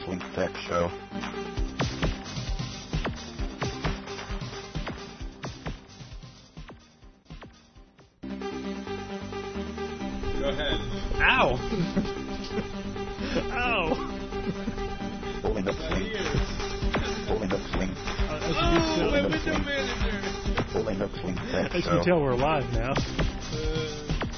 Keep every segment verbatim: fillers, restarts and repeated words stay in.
Linux Link Tech Show. Go ahead. Ow! Ow! Linux Link. Linux Link. Uh, as you Oh, can my tell, window manager! Linux Link Tech as you Show. can tell, we're live now. Uh,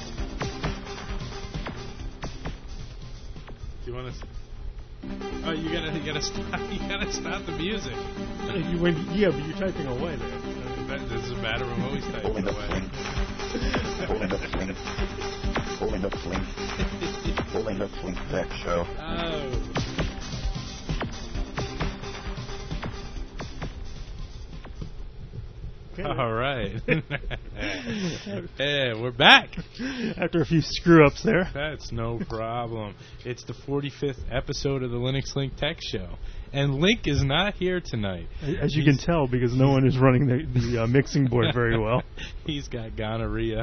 do you want to? Oh, you gotta, you gotta stop. You gotta stop the music. You, when, yeah, but you're typing away there. Uh, that doesn't matter. I'm always typing Linux away. Link. Linux Link. Linux Link. Linux Link Tech Show. Oh. Okay. All right. Hey, we're back. After a few screw-ups there. That's no problem. It's the forty-fifth episode of the Linux Link Tech Show. And Link is not here tonight. As you He's- can tell, because no one is running the, the uh, mixing board very well. He's got gonorrhea.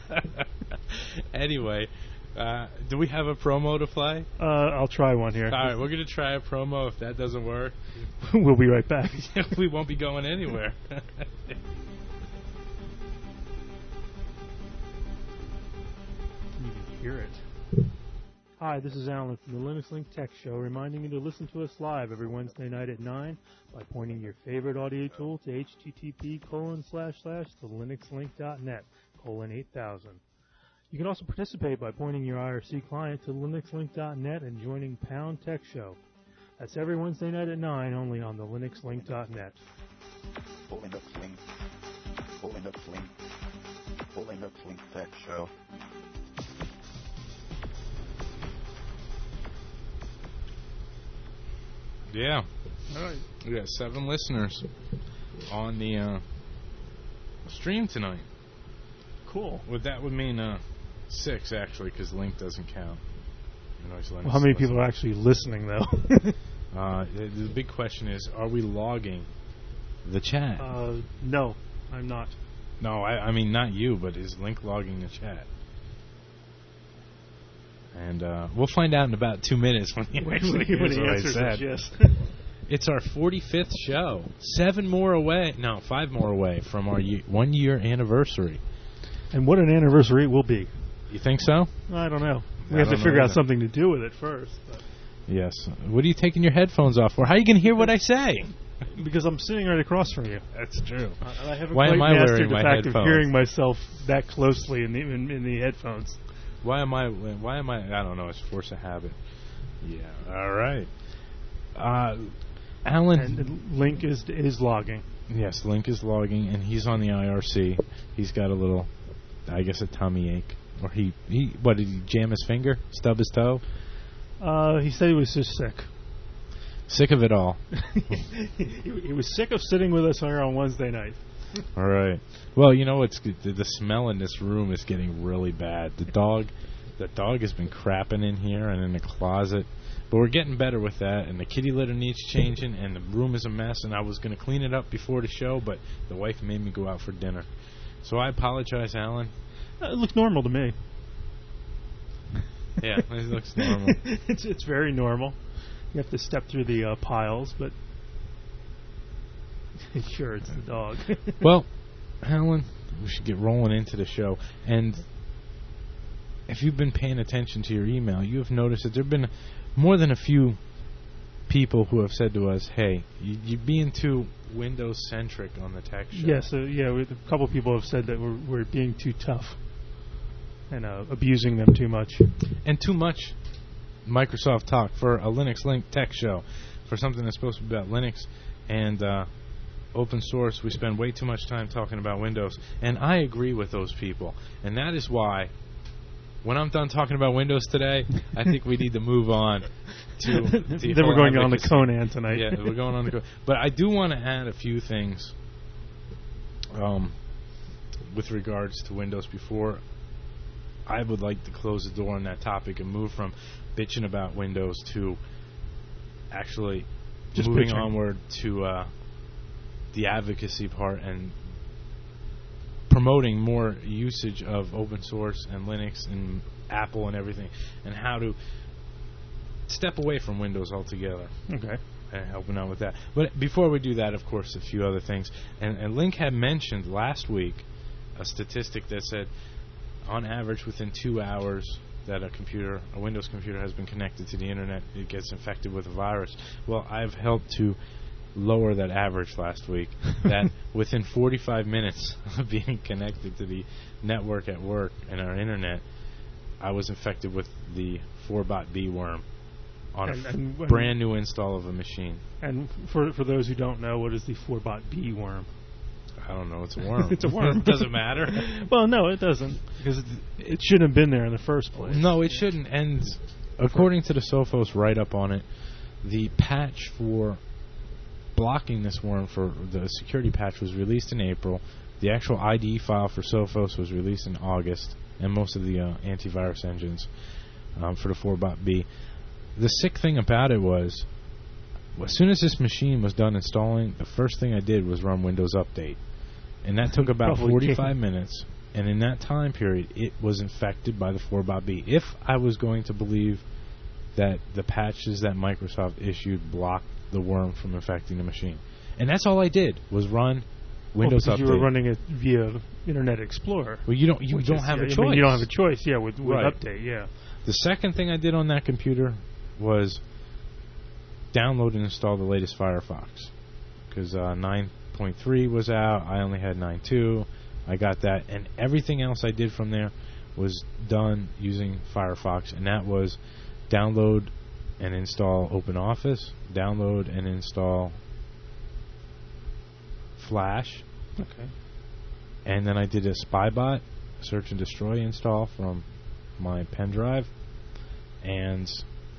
Anyway, uh, do we have a promo to play? Uh, I'll try one here. All right, we're going to try a promo. If that doesn't work, We'll be right back. we won't be going anywhere. You can hear it. Hi, this is Alan from the Linux Link Tech Show, reminding you to listen to us live every Wednesday night at nine by pointing your favorite audio tool to http colon slash slash to linuxlink.net colon eight thousand. You can also participate by pointing your I R C client to linuxlink dot net and joining Pound Tech Show. That's every Wednesday night at nine, only on the linuxlink dot net. Linux Link. Linux Link. Linux Link Tech Show. Yeah, All right. we got seven listeners on the uh, stream tonight. Cool. Well, that would mean uh, six, actually, because Link doesn't count. You know, he's letting Well, how us many listen. people are actually listening, though? Uh, the, the big question is, are we logging the chat? uh, no, I'm not. no, I, I mean not you, but is Link logging the chat? And uh, we'll find out in about two minutes when he actually hears when he what I answers said. it, yes. It's our forty-fifth show. Seven more away. No, five more away from our ye- one-year anniversary. And what an anniversary it will be. You think so? I don't know. We I have to don't know figure out either. something to do with it first. but- Yes. What are you taking your headphones off for? How are you going to hear what I say? Because I'm sitting right across from you. That's true. Uh, and I haven't Why quite am I mastered wearing the my fact headphones? of hearing myself that closely in the, in, in the headphones. Why am I? Why am I? I don't know. It's force of habit. Yeah. All right. Uh, Alan. And, and Link is is logging. Yes, Link is logging, and he's on the I R C. He's got a little, I guess, a tummy ache, or he he. What did he jam his finger? Stub his toe? Uh, he said he was just sick. Sick of it all. he, he was sick of sitting with us here on Wednesday night. All right. Well, you know what's good? The, the smell in this room is getting really bad. The dog, the dog has been crapping in here and in the closet, but we're getting better with that. And the kitty litter needs changing, and the room is a mess. And I was going to clean it up before the show, but the wife made me go out for dinner. So I apologize, Alan. Uh, it looked normal to me. Yeah, it looks normal. it's it's very normal. You have to step through the uh, piles, but sure, it's the dog. Well, Alan, we should get rolling into the show. And if you've been paying attention to your email, you have noticed that there have been more than a few people who have said to us, hey, you, you're being too Windows-centric on the tech show. Yes, uh, yeah, we, a couple people have said that we're, we're being too tough and uh, abusing them too much. And too much Microsoft talk for a Linux Link Tech Show, for something that's supposed to be about Linux and uh, open source. We spend way too much time talking about Windows, and I agree with those people. And that is why, when I'm done talking about Windows today, I think we need to move on to the Then we're whole going on to advocacy. Conan tonight. Yeah, we're going on to Conan. But I do want to add a few things um, with regards to Windows before I would like to close the door on that topic and move from bitching about Windows to actually Just moving bitching. onward to uh, the advocacy part and promoting more usage of open source and Linux and Apple and everything, and how to step away from Windows altogether. Okay. And helping out with that. But before we do that, of course, a few other things. And, and Link had mentioned last week a statistic that said, on average, within two hours that a computer, a Windows computer, has been connected to the internet, it gets infected with a virus. Well, I've helped to lower that average last week. That within forty-five minutes of being connected to the network at work and our internet, I was infected with the four bot B worm on And- a and when- brand new install of a machine. And for for those who don't know, what is the four bot B worm? I don't know. It's a worm. It's a worm. It doesn't matter. Well, no, it doesn't, because it, it shouldn't have been there in the first place. No, it shouldn't. And according to the Sophos write-up on it, the patch for blocking this worm, for the security patch, was released in April. The actual I D E file for Sophos was released in August, and most of the uh, antivirus engines um, for the four bot B. The sick thing about it was, as soon as this machine was done installing, the first thing I did was run Windows Update. And that took about Probably forty-five can't. minutes. And in that time period, it was infected by the four bot B. If I was going to believe that the patches that Microsoft issued blocked the worm from infecting the machine. And that's all I did, was run Windows well, because Update. you were running it via Internet Explorer. Well, you don't you which don't is- have yeah, a I choice. mean, you don't have a choice, yeah, with, with Right. Update, yeah. The second thing I did on that computer was download and install the latest Firefox, because uh, nine point three was out. I only had nine point two. I got that, and everything else I did from there was done using Firefox, and that was download and install OpenOffice, download and install Flash, Okay. and then I did a SpyBot search and destroy install from my pen drive, and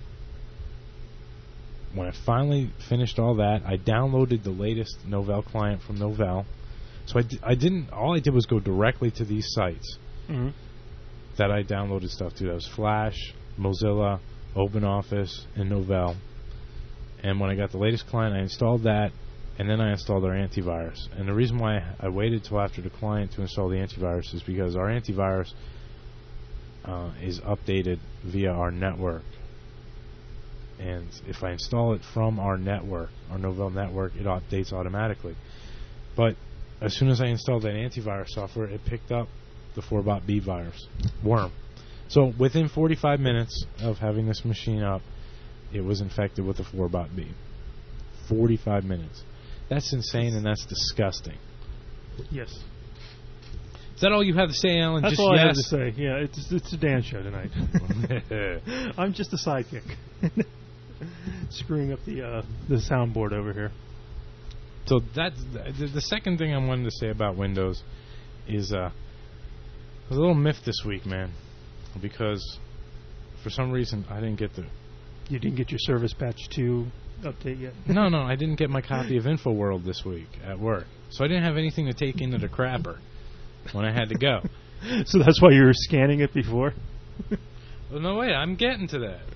when I finally finished all that, I downloaded the latest Novell client from Novell. So I, d- I didn't. All I did was go directly to these sites Mm-hmm. that I downloaded stuff to. That was Flash, Mozilla, OpenOffice, and Novell. And when I got the latest client, I installed that, and then I installed our antivirus. And the reason why I waited till after the client to install the antivirus is because our antivirus uh, is updated via our network. And if I install it from our network, our Novell network, it updates automatically. But as soon as I installed that antivirus software, it picked up the four bot B virus, worm. So within forty-five minutes of having this machine up, it was infected with the four bot B. forty-five minutes. That's insane, and that's disgusting. Yes. Is that all you have to say, Alan? That's Just all yes? I have to say. Yeah, it's it's a Dan show tonight. I'm just a sidekick, screwing up the uh, the soundboard over here. So that's the, the second thing I wanted to say about Windows is uh, there's a little myth this week, man, because for some reason I didn't get the You didn't get your Service Patch two update yet? no no I didn't get my copy of InfoWorld this week at work, so I didn't have anything to take into the crapper when I had to go. So that's why you were scanning it before? Well, no way, I'm getting to that.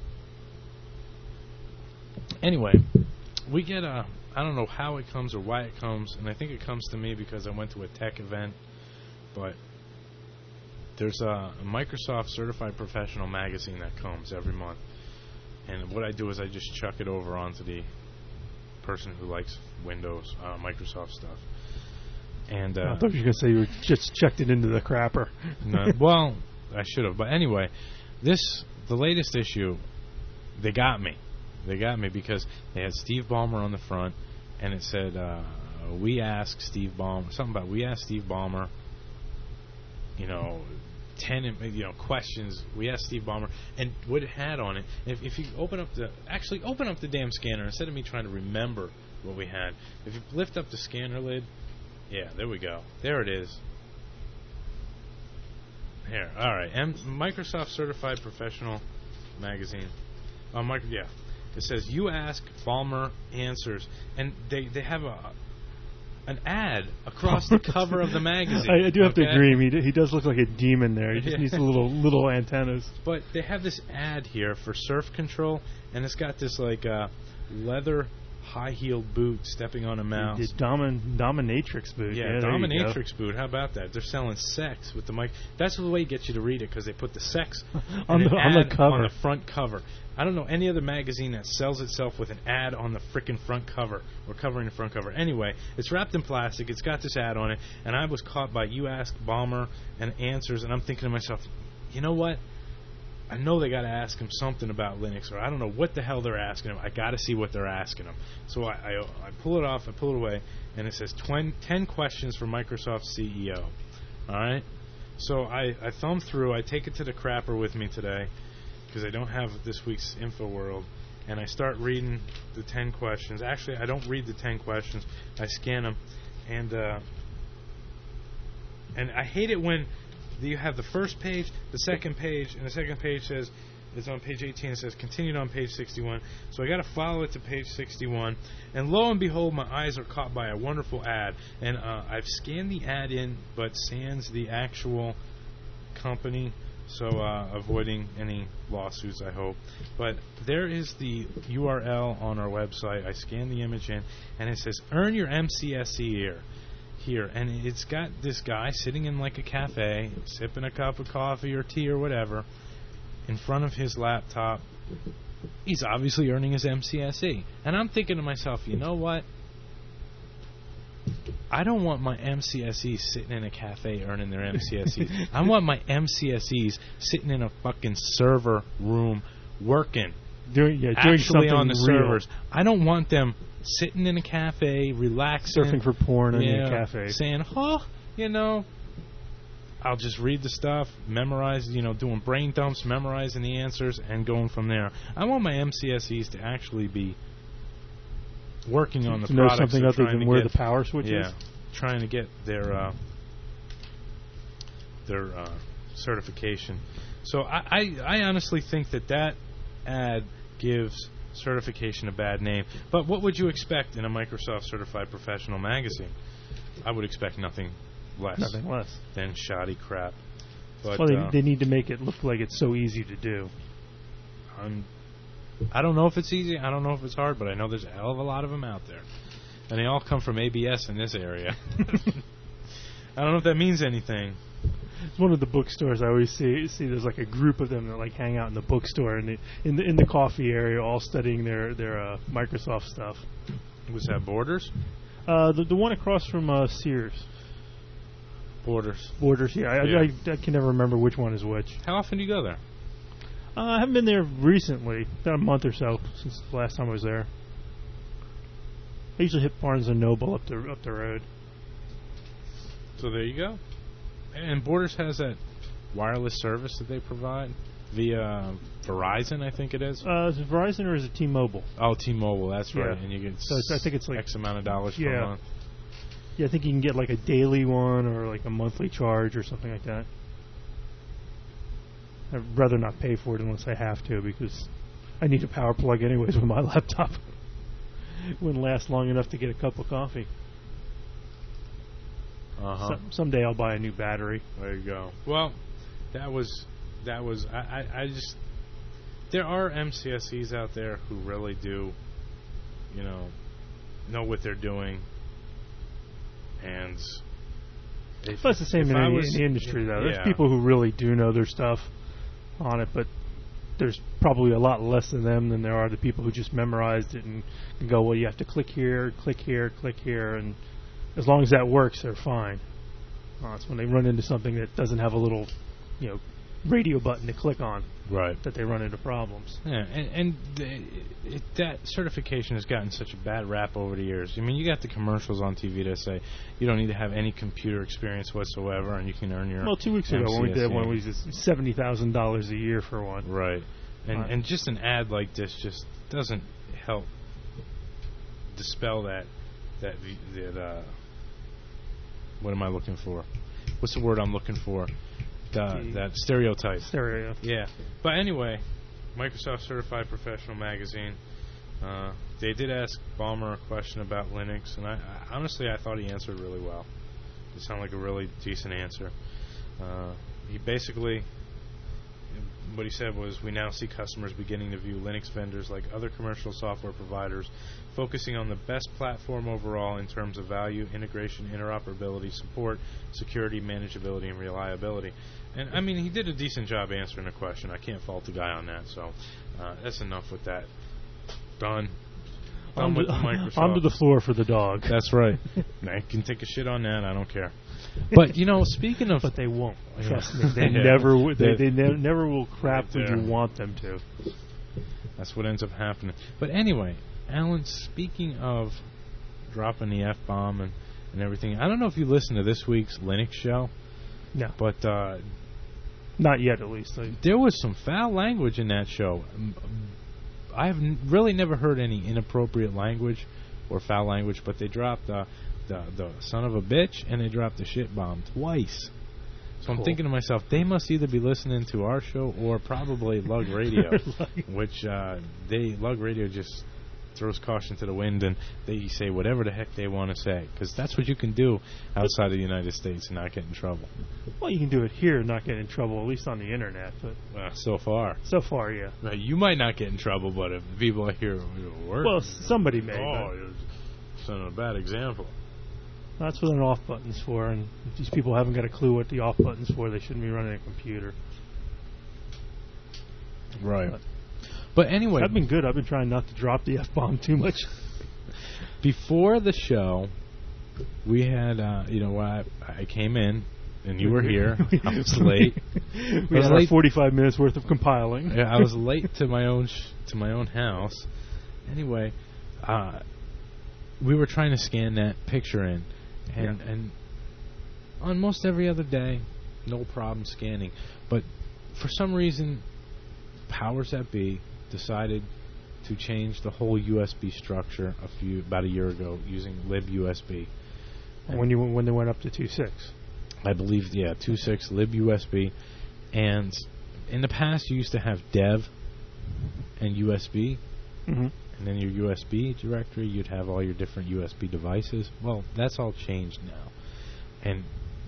Anyway, we get a I don't know how it comes or why it comes, and I think it comes to me because I went to a tech event, but there's a, a Microsoft Certified Professional magazine that comes every month, and what I do is I just chuck it over onto the person who likes Windows, uh, Microsoft stuff. And uh, I thought you were going to say you just checked it into the crapper. no, well, I should have, but anyway, this the latest issue, they got me. They got me because they had Steve Ballmer on the front, and it said, uh, we asked Steve Ballmer, something about, we asked Steve Ballmer, you know, ten, you know, questions. We asked Steve Ballmer, and what it had on it, if, if you open up the, actually open up the damn scanner, instead of me trying to remember what we had, if you lift up the scanner lid, yeah, there we go. There it is. Here, all right. M- Microsoft Certified Professional Magazine. Uh, micro- yeah. It says, you ask, Ballmer answers. And they, they have a an ad across the cover of the magazine. I, I do have okay? to agree. He, d- he does look like a demon there. He just Yeah. needs little little antennas. But they have this ad here for surf control, and it's got this, like, uh, leather high-heeled boot stepping on a mouse. The domin, dominatrix boot. Yeah, Yeah, there you go. dominatrix boot. How about that? They're selling sex with the mic. That's the way it gets you to read it, because they put the sex on, and the, an on ad the cover. on the front cover. I don't know any other magazine that sells itself with an ad on the frickin' front cover or covering the front cover. Anyway, it's wrapped in plastic. It's got this ad on it, and I was caught by You Ask Bomber and Answers, and I'm thinking to myself, you know what? I know they got to ask him something about Linux, or I don't know what the hell they're asking him. I got to see what they're asking him. So I, I, I pull it off, I pull it away, and it says twen- ten questions for Microsoft C E O. All right? So I, I thumb through, I take it to the crapper with me today, because I don't have this week's InfoWorld, and I start reading the ten questions. Actually, I don't read the ten questions. I scan them, and uh, and I hate it when you have the first page, the second page, and the second page says, it's on page eighteen, it says continued on page sixty-one. So I got to follow it to page sixty-one, and lo and behold, my eyes are caught by a wonderful ad, and uh, I've scanned the ad in, but sans the actual company, so uh, avoiding any lawsuits, I hope. But there is the U R L on our website. I scanned the image in, and it says, earn your M C S E here. Here, and it's got this guy sitting in like a cafe, sipping a cup of coffee or tea or whatever, in front of his laptop. He's obviously earning his M C S E. And I'm thinking to myself, you know what? I don't want my M C S Es sitting in a cafe earning their M C S Es. I want my M C S Es sitting in a fucking server room working. Doing, yeah, doing actually on the real. servers. I don't want them sitting in a cafe, relaxing, surfing for porn in yeah, a cafe, saying, "Oh, you know, I'll just read the stuff, memorize, you know, doing brain dumps, memorizing the answers, and going from there." I want my M C S Es to actually be working on the to know products. something other than where get, the power switch yeah, is. Trying to get their uh, their uh, certification. So I, I, I honestly think that that ad gives certification a bad name. But what would you expect in a Microsoft Certified Professional magazine? I would expect nothing less, Nothing less. than shoddy crap. But Well, they, uh, they need to make it look like it's so easy to do. I'm, I don't know if it's easy. I don't know if it's hard, but I know there's a hell of a lot of them out there. And they all come from A B S in this area. I don't know if that means anything. It's one of the bookstores I always see. See, there's like a group of them that like hang out in the bookstore and in the in the coffee area, all studying their their uh, Microsoft stuff. Was that Borders? Uh, the the one across from uh, Sears. Borders. Borders, yeah. I, Yeah. I, I can never remember which one is which. How often do you go there? Uh, I haven't been there recently. About a month or so since the last time I was there. I usually hit Barnes and Noble up the up the road. So there you go. And Borders has that wireless service that they provide via Verizon, I think it is. Uh, is it Verizon or is it T-Mobile? Oh, T-Mobile, that's right. Yeah. And you get So it's, I think it's like X amount of dollars per yeah. month. Yeah, I think you can get like a daily one or like a monthly charge or something like that. I'd rather not pay for it unless I have to because I need a power plug anyways with my laptop. Wouldn't last long enough to get a cup of coffee. Uh-huh. Some, someday I'll buy a new battery. There you go. Well, that was that was I, I, I just there are M C S Es out there who really do, you know, know what they're doing. And if, Well, it's the same if in, I any, was- in the industry, though. There's yeah. people who really do know their stuff on it, but there's probably a lot less than them than there are the people who just memorized it and can go, well, you have to click here, click here, click here, and as long as that works, they're fine. Uh, it's when they run into something that doesn't have a little, you know, radio button to click on Right. that they run into problems. Yeah, and, and the, it, that certification has gotten such a bad rap over the years. I mean, you got the commercials on T V that say you don't need to have any computer experience whatsoever, and you can earn your Well, two weeks ago when we M C S E. did one, we was seventy thousand dollars a year for one. Right. And Right. and just an ad like this just doesn't help dispel that that that uh what am I looking for? What's the word I'm looking for? The, The- that stereotype. Stereo. Yeah. But anyway, Microsoft Certified Professional Magazine. Uh, they did ask Balmer a question about Linux, and I, I honestly I thought he answered really well. It sounded like a really decent answer. Uh, he basically what he said was, we now see customers beginning to view Linux vendors like other commercial software providers, focusing on the best platform overall in terms of value, integration, interoperability, support, security, manageability, and reliability. And, I mean, he did a decent job answering the question. I can't fault the guy on that, so uh, that's enough with that. Done. Done Onto, with the Microsoft. onto the floor for the dog. That's right. I can take a shit on that. I don't care. But, you know, speaking of... But they won't. Trust Yeah. me. They Yeah. never w- they, They- they ne- never will crap Right when you there. want them to. That's what ends up happening. But anyway, Alan, speaking of dropping the F-bomb and, and everything, I don't know if you listened to this week's Linux show, No. but uh, Not yet, at least. Like, there was some foul language in that show. Um, I've n- really never heard any inappropriate language or foul language, but they dropped uh, the the son of a bitch and they dropped the shit bomb twice. So I'm Cool. thinking to myself, they must either be listening to our show or probably Lug Radio, Like- which uh, they Lug Radio just throws caution to the wind and they say whatever the heck they want to say, because that's what you can do outside of the United States and not get in trouble. well, you can do it here and not get in trouble, at least on the internet. But Uh, so far, so far, yeah. Uh, you might not get in trouble, but if people hear work, Well, somebody may. oh, but you're setting a bad example. that's what an off button's for. And if these people haven't got a clue what the off button's for, they shouldn't be running a computer. Right. But- But anyway, I've been good. I've been trying not to drop the F bomb too much. before the show, we had, uh, you know, I, I came in, and you were here. I was late. we was had our late. forty-five minutes worth of compiling. Yeah, I was late to my own sh- to my own house. Anyway, uh, we were trying to scan that picture in, and Yeah. and on most every other day, no problem scanning. But for some reason, powers that be decided to change the whole U S B structure a few about a year ago using libUSB. when you when they went up to two point six. I believe, yeah, two point six libUSB. And in the past, you used to have dev and U S B. Mm-hmm. And then your U S B directory, you'd have all your different U S B devices. Well, that's all changed now. And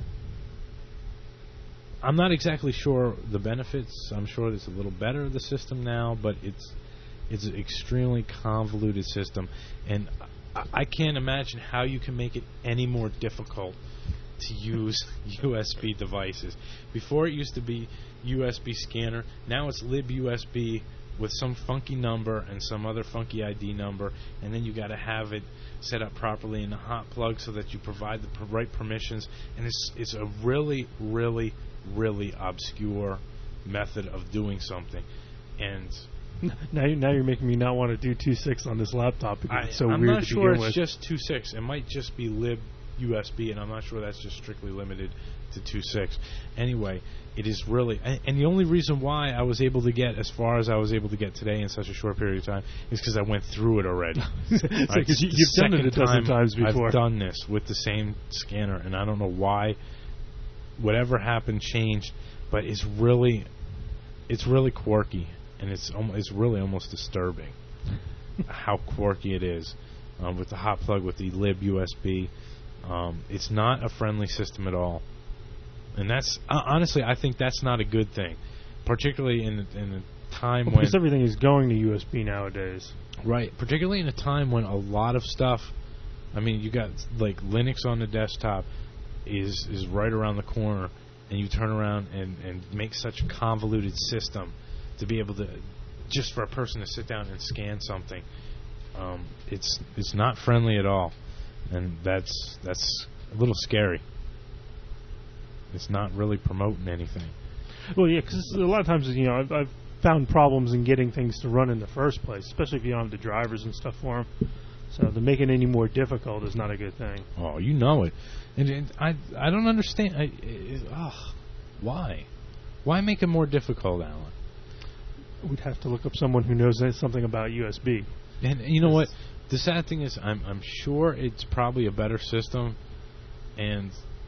I'm not exactly sure the benefits. I'm sure it's a little better, the system now, but it's it's an extremely convoluted system. And I, I can't imagine how you can make it any more difficult to use U S B devices. Before it used to be U S B scanner. Now it's libUSB with some funky number and some other funky I D number, and then you got to have it set up properly in the hot plug so that you provide the per- right permissions. And it's it's a really, really, really obscure method of doing something. And Now, you, now you're making me not want to do two point six on this laptop because I, it's so I'm weird not to sure begin it's with. just two point six. It might just be libUSB, and I'm not sure that's just strictly limited to two point six. Anyway, it is really... And, and the only reason why I was able to get as far as I was able to get today in such a short period of time is because I went through it already. It's Right, like, 'cause you, the you've done it a second dozen time times before. I've done this with the same scanner, and I don't know why. Whatever happened changed, but it's really, it's really quirky, and it's almost, it's really almost disturbing how quirky it is um, with the hot plug with the libUSB. Um, it's not a friendly system at all, and that's uh, honestly, I think that's not a good thing, particularly in in a time Well, when because everything is going to U S B nowadays. Right, particularly in a time when a lot of stuff, I mean, you got like Linux on the desktop is is right around the corner, and you turn around and, and make such a convoluted system to be able to, just for a person to sit down and scan something, um, it's it's not friendly at all, and that's that's a little scary. It's not really promoting anything. Well, yeah, because a lot of times, you know, I've, I've found problems in getting things to run in the first place, especially if you don't have the drivers and stuff for them. So to make it any more difficult is not a good thing. Oh, you know it, and, and I I don't understand. I, it, ugh, why, why make it more difficult, Alan? We'd have to look up someone who knows something about U S B. And you know what? The sad thing is, I'm I'm sure it's probably a better system, and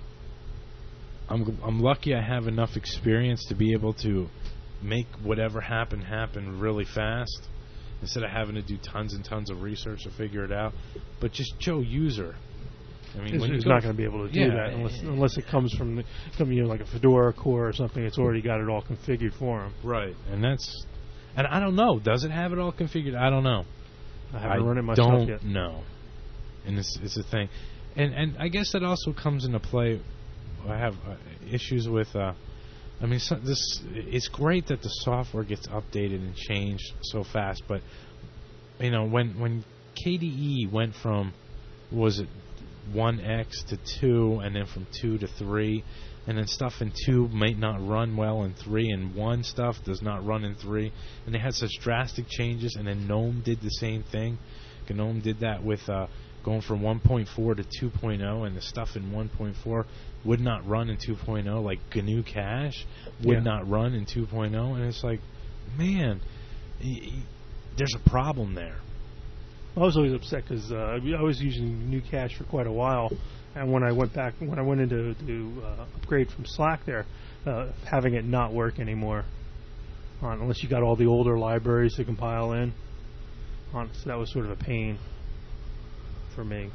I'm I'm lucky I have enough experience to be able to make whatever happen happen really fast, instead of having to do tons and tons of research to figure it out. But just Joe User, I mean, It's, when you it's go not going to be able to do yeah, that unless unless it comes from the, from you know, like a Fedora core or something. It's already got it all configured for them. right, and that's, and I don't know. Does it have it all configured? I don't know. I haven't I run it myself don't yet. know, and it's it's a thing, and and I guess that also comes into play. I have uh, issues with. Uh, I mean, so this it's great that the software gets updated and changed so fast, but you know when when K D E went from, was it one X to two, and then from two to three, and then stuff in two might not run well in three, and one stuff does not run in three, and they had such drastic changes, and then GNOME did the same thing. GNOME did that with uh, going from one point four to two point oh, and the stuff in one point four would not run in two point oh, like G N U Cache would Yeah. not run in two point oh, and it's like, man, y- y- there's a problem there. I was always upset because uh, I was using New Cache for quite a while, and when I went back, when I went into to uh, upgrade from Slack there, uh, having it not work anymore, uh, unless you got all the older libraries to compile in. Uh, so that was sort of a pain for me.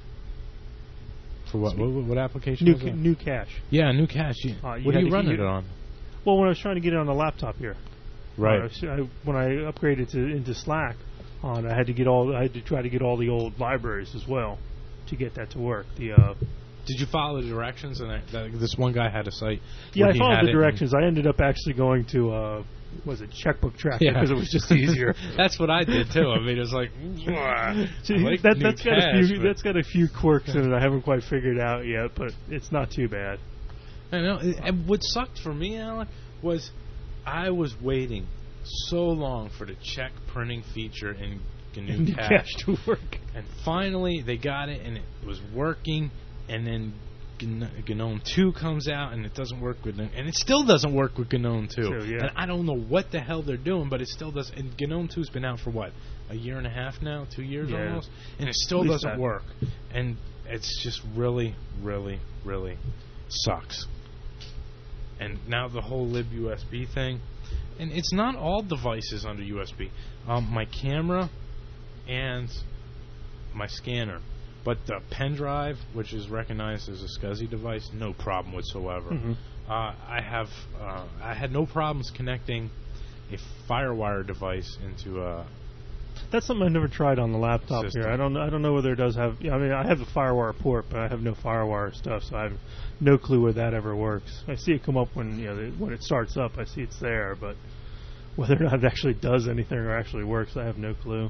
For what? What, what application? New was ca- that? New Cache. Yeah, New Cache. You, Uh, you what had are you to- running you- it on? Well, when I was trying to get it on the laptop here, Right. uh, so I, when I upgraded to into Slack, on I had to get all I had to try to get all the old libraries as well to get that to work. The uh, Did you follow the directions? And I, that, this one guy had a site. yeah, where I he followed had the it in- directions. I ended up actually going to uh, was it Checkbook Tracker Yeah. because it was just easier. That's what I did too. I mean, it's like, See, I like that, New that's got a Cache, few but- that's got a few quirks in it I haven't quite figured out yet, but it's not too bad. I know. And what sucked for me, Alan, was I was waiting so long for the check printing feature in G N U New Cache. Cache to work. And finally, they got it, and it was working. And then G- GNOME two comes out, and it doesn't work with, and it still doesn't work with GNOME two. So, yeah. And I don't know what the hell they're doing, but it still does. And GNOME two's been out for what, a year and a half now, two years Yeah. almost, and it still At least doesn't that. work. And it's just really, really, really sucks. And now the whole libUSB thing, and it's not all devices under U S B. Um, my camera and my scanner, but the pen drive, which is recognized as a SCSI device, no problem whatsoever. Mhm. Uh, I have uh, I had no problems connecting a FireWire device into a. That's something I've never tried on the laptop System. here. I don't I don't know whether it does have. I mean, I have the FireWire port, but I have no FireWire stuff, so I have no clue where that ever works. I see it come up when you know the, when it starts up. I see it's there, but whether or not it actually does anything or actually works, I have no clue.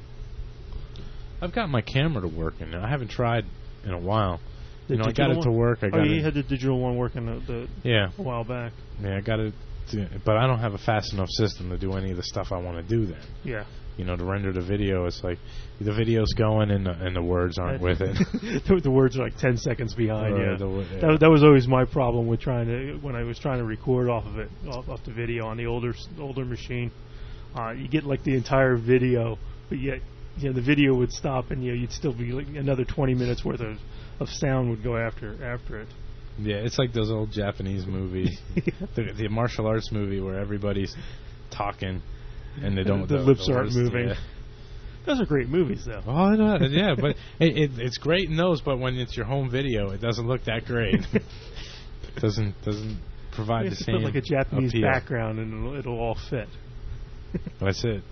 I've got my camera to work in. I haven't tried in a while. The you know, I got digital it to one? work. I Oh, got yeah, you it. had the digital one working the, the Yeah, a while back. yeah, I got it. To, but I don't have a fast enough system to do any of the stuff I want to do. Then, Yeah. you know, to render the video, it's like the video's going and the, and the words aren't with it. the, the words are like ten seconds behind. Or Yeah. the wo- yeah. That, that was always my problem with trying to when I was trying to record off of it, off, off the video on the older s- older machine. Uh, you get like the entire video, but yet you know the video would stop, and you know, you'd still be like another twenty minutes worth of, of sound would go after after it. Yeah, it's like those old Japanese movies, the, the martial arts movie where everybody's talking and they don't. The lips aren't words- moving. Yeah. Those are great movies, though. Oh, no, yeah, but it, it, it's great in those. But when it's your home video, it doesn't look that great. doesn't doesn't provide You the have to same put like a Japanese appeal. background, and it'll, it'll all fit. That's it.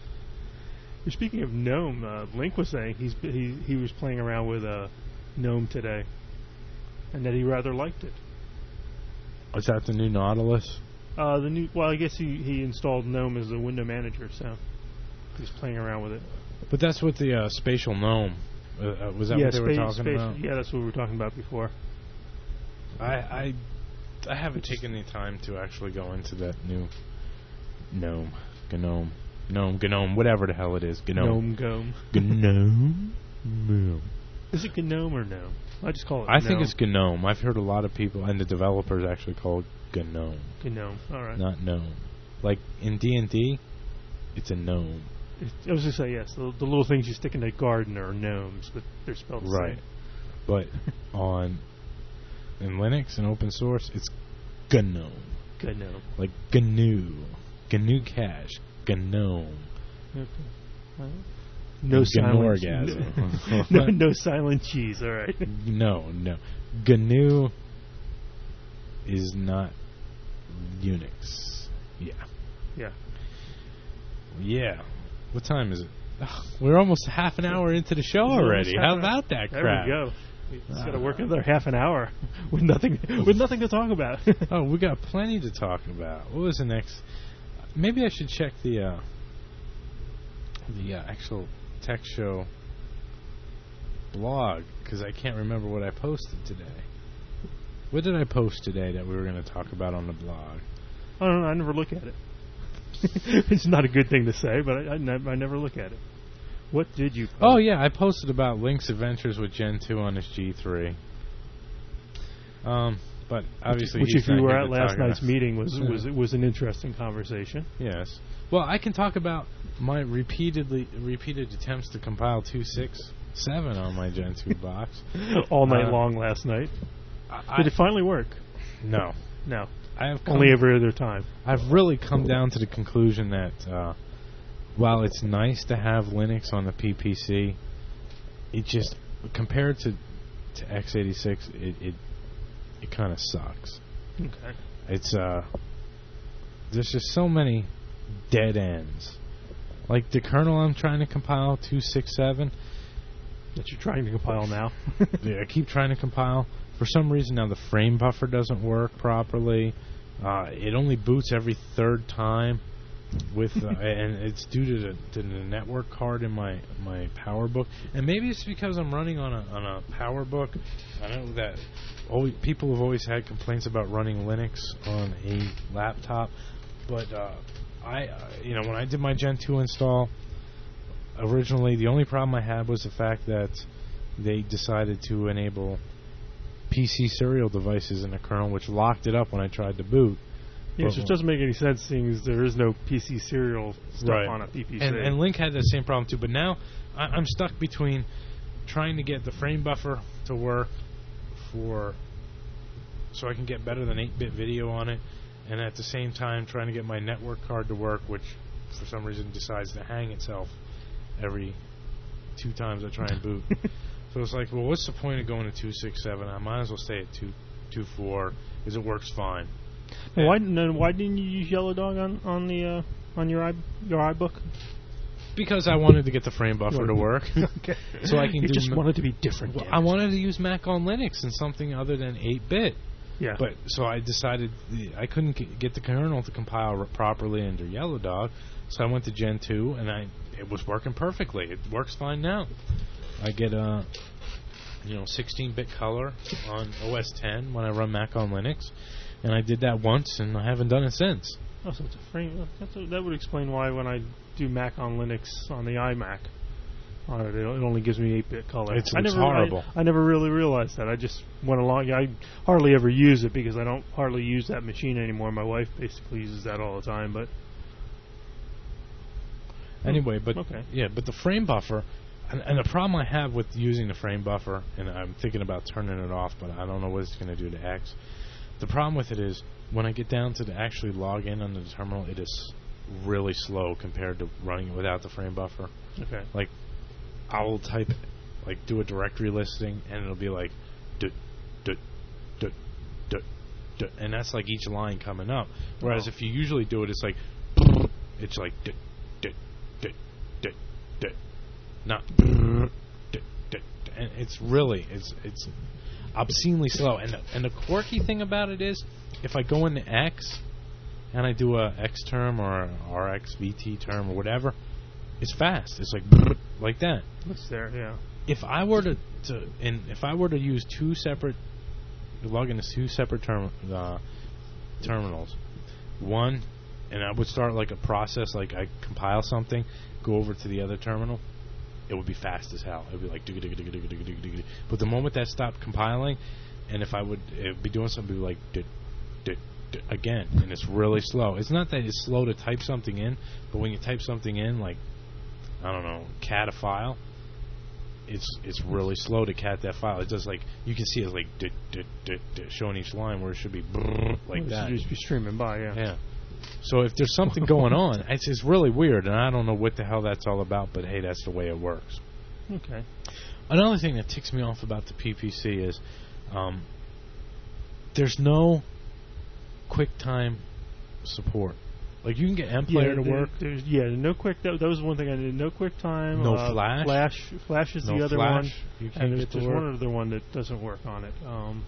Speaking of GNOME, uh, Link was saying he's he he was playing around with uh, GNOME today, and that he rather liked it. Is that the new Nautilus? Uh, the new well, I guess he, he installed GNOME as a window manager, so he's playing around with it. But that's with the uh, spatial gnome. Uh, uh, was that yeah, what they were space- talking space- about? Yeah, that's what we were talking about before. I, I I haven't taken any time to actually go into that new gnome, gnome, gnome, gnome, whatever the hell it is, gnome, GNOME, GNOME. gnome. gnome. Is it GNOME or GNOME? I just call it. I GNOME. think it's gnome. I've heard a lot of people, and the developers actually call it gnome, GNOME. All right. not gnome. Like in D and D, it's a gnome. It- I was going to say yes. The, the little things you stick in a garden are gnomes, but they're spelled the Right. same. But on in Linux and open source, it's gnome. GNOME. Like G N U, G N U Cache, gnome. Okay. Well, No silent. Gnorgasm. no, no silent cheese. All right. No, no. G N U is not Unix. Yeah. Yeah. Yeah. What time is it? Ugh, we're almost half an hour into the show already. How about that there crap? There we go. We just got to work another half an hour with nothing with nothing to talk about. Oh, we got plenty to talk about. What was the next? Maybe I should check the uh, the uh, actual tech show blog because I can't remember what I posted today. What did I post today that we were going to talk about on the blog? I don't know. I never look at it. It's not a good thing to say, but I, I, ne- I never look at it. What did you post? Oh, yeah. I posted about Link's adventures with Gen two on his G three. Um, but obviously, which, he's if you not were here at to last talk night's about. meeting, was Yeah. was was an interesting conversation. Yes. Well, I can talk about my repeatedly repeated attempts to compile two six seven on my Gen two box All night Uh, long last night. I, Did it finally work? No. No. I have come, Only every other time. I've really come down to the conclusion that uh, while it's nice to have Linux on the P P C, it just compared to to x eighty-six, it it, it kind of sucks. Okay. It's uh, there's just so many dead ends. Like the kernel I'm trying to compile two six seven. That you're trying to compile now. I keep trying to compile. For some reason now the frame buffer doesn't work properly. Uh, it only boots every third time, with uh, and it's due to the, to the network card in my my PowerBook. And maybe it's because I'm running on a on a PowerBook. I know that always, people have always had complaints about running Linux on a laptop, but uh, I uh, you know when I did my Gen two install originally, the only problem I had was the fact that they decided to enable P C serial devices in the kernel, which locked it up when I tried to boot. Yes, which doesn't make any sense, seeing as there is no P C serial stuff Right. on a P P C. And, and Link had that same problem too, but now I, I'm stuck between trying to get the frame buffer to work for so I can get better than eight bit video on it, and at the same time trying to get my network card to work, which for some reason decides to hang itself every two times I try and boot. So it's like, well, what's the point of going to two six seven? I might as well stay at two two four because it works fine. Well, why, no, why didn't you use Yellow Dog on on the uh, on your i your iBook? Because I wanted to get the frame buffer to work, Okay. so I can You do. just ma- wanted to be different. Well, damn I it. wanted to use Mac on Linux and something other than eight bit. Yeah. But so I decided the, I couldn't g- get the kernel to compile r- properly under Yellow Dog, so I went to Gen two, and I it was working perfectly. It works fine now. I get a you know sixteen bit color on O S ten when I run Mac on Linux, and I did that once, and I haven't done it since. Oh, so it's a frame. That's a, that would explain why when I do Mac on Linux on the iMac, on it, it only gives me eight bit color. It's- I it's never, horrible. I, I never really realized that. I just went along. I hardly ever use it because I don't hardly use that machine anymore. My wife basically uses that all the time. But Anyway, but okay. yeah, but the frame buffer, and, and the problem I have with using the frame buffer, and I'm thinking about turning it off, but I don't know what it's going to do to X. The problem with it is when I get down to the actually log in on the terminal, it is really slow compared to running it without the frame buffer. Okay. Like, I will type, like, do a directory listing, and it'll be like, duh, duh, duh, duh, duh, and that's like each line coming up. Whereas Oh. if you usually do it, it's like, it's like, duh, duh, duh, duh, duh, not, duh, duh, duh, and it's really, it's it's obscenely slow. And the, and the quirky thing about it is, if I go into X, and I do a X term or a R X V T term or whatever, it's fast. It's like like that. It's there, yeah. If I were to, to and if I were to use two separate, log into two separate term, uh, terminals, one, and I would start like a process, like I compile something, go over to the other terminal, it would be fast as hell. It would be like, digga, digga, digga, digga, digga, digga, digga. But the moment that stopped compiling, and if I would it would be doing something, it would be like, digga, digga, digga, again, and it's really slow. It's not that it's slow to type something in, but when you type something in, like, I don't know, cat a file, it's it's really slow to cat that file. It does like, you can see it's like, digga, digga, digga, digga, showing each line where it should be brrr, like It that. should just be streaming by, yeah. Yeah. So if there's something going on, it's, it's really weird, and I don't know what the hell that's all about, but hey, that's the way it works. Okay. Another thing that ticks me off about the P P C is um, there's no QuickTime support. Like, you can get MPlayer yeah, to there, work. There's, yeah, no quick. That, that was one thing I did. No QuickTime. No uh, Flash. Flash. Flash is no the other Flash. one. You can't And there's, get to there's work. one other one that doesn't work on it. Um,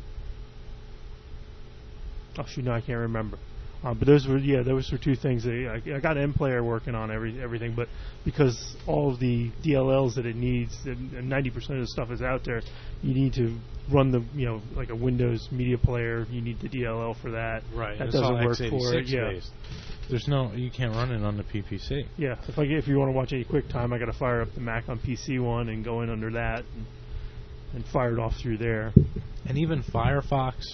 oh shoot, no, I can't remember. Um, but those were yeah, those were two things. That I, I got MPlayer working on every everything, but because all of the D L Ls that it needs, and ninety percent of the stuff is out there, you need to run the you know like a Windows media player. You need the D L L for that. Right. That it's doesn't all work x eighty-six for it. Yeah. based. There's no, you can't run it on the P P C. Yeah. If I if you want to watch any QuickTime, I got to fire up the Mac on P C one and go in under that and, and fire it off through there. And even Firefox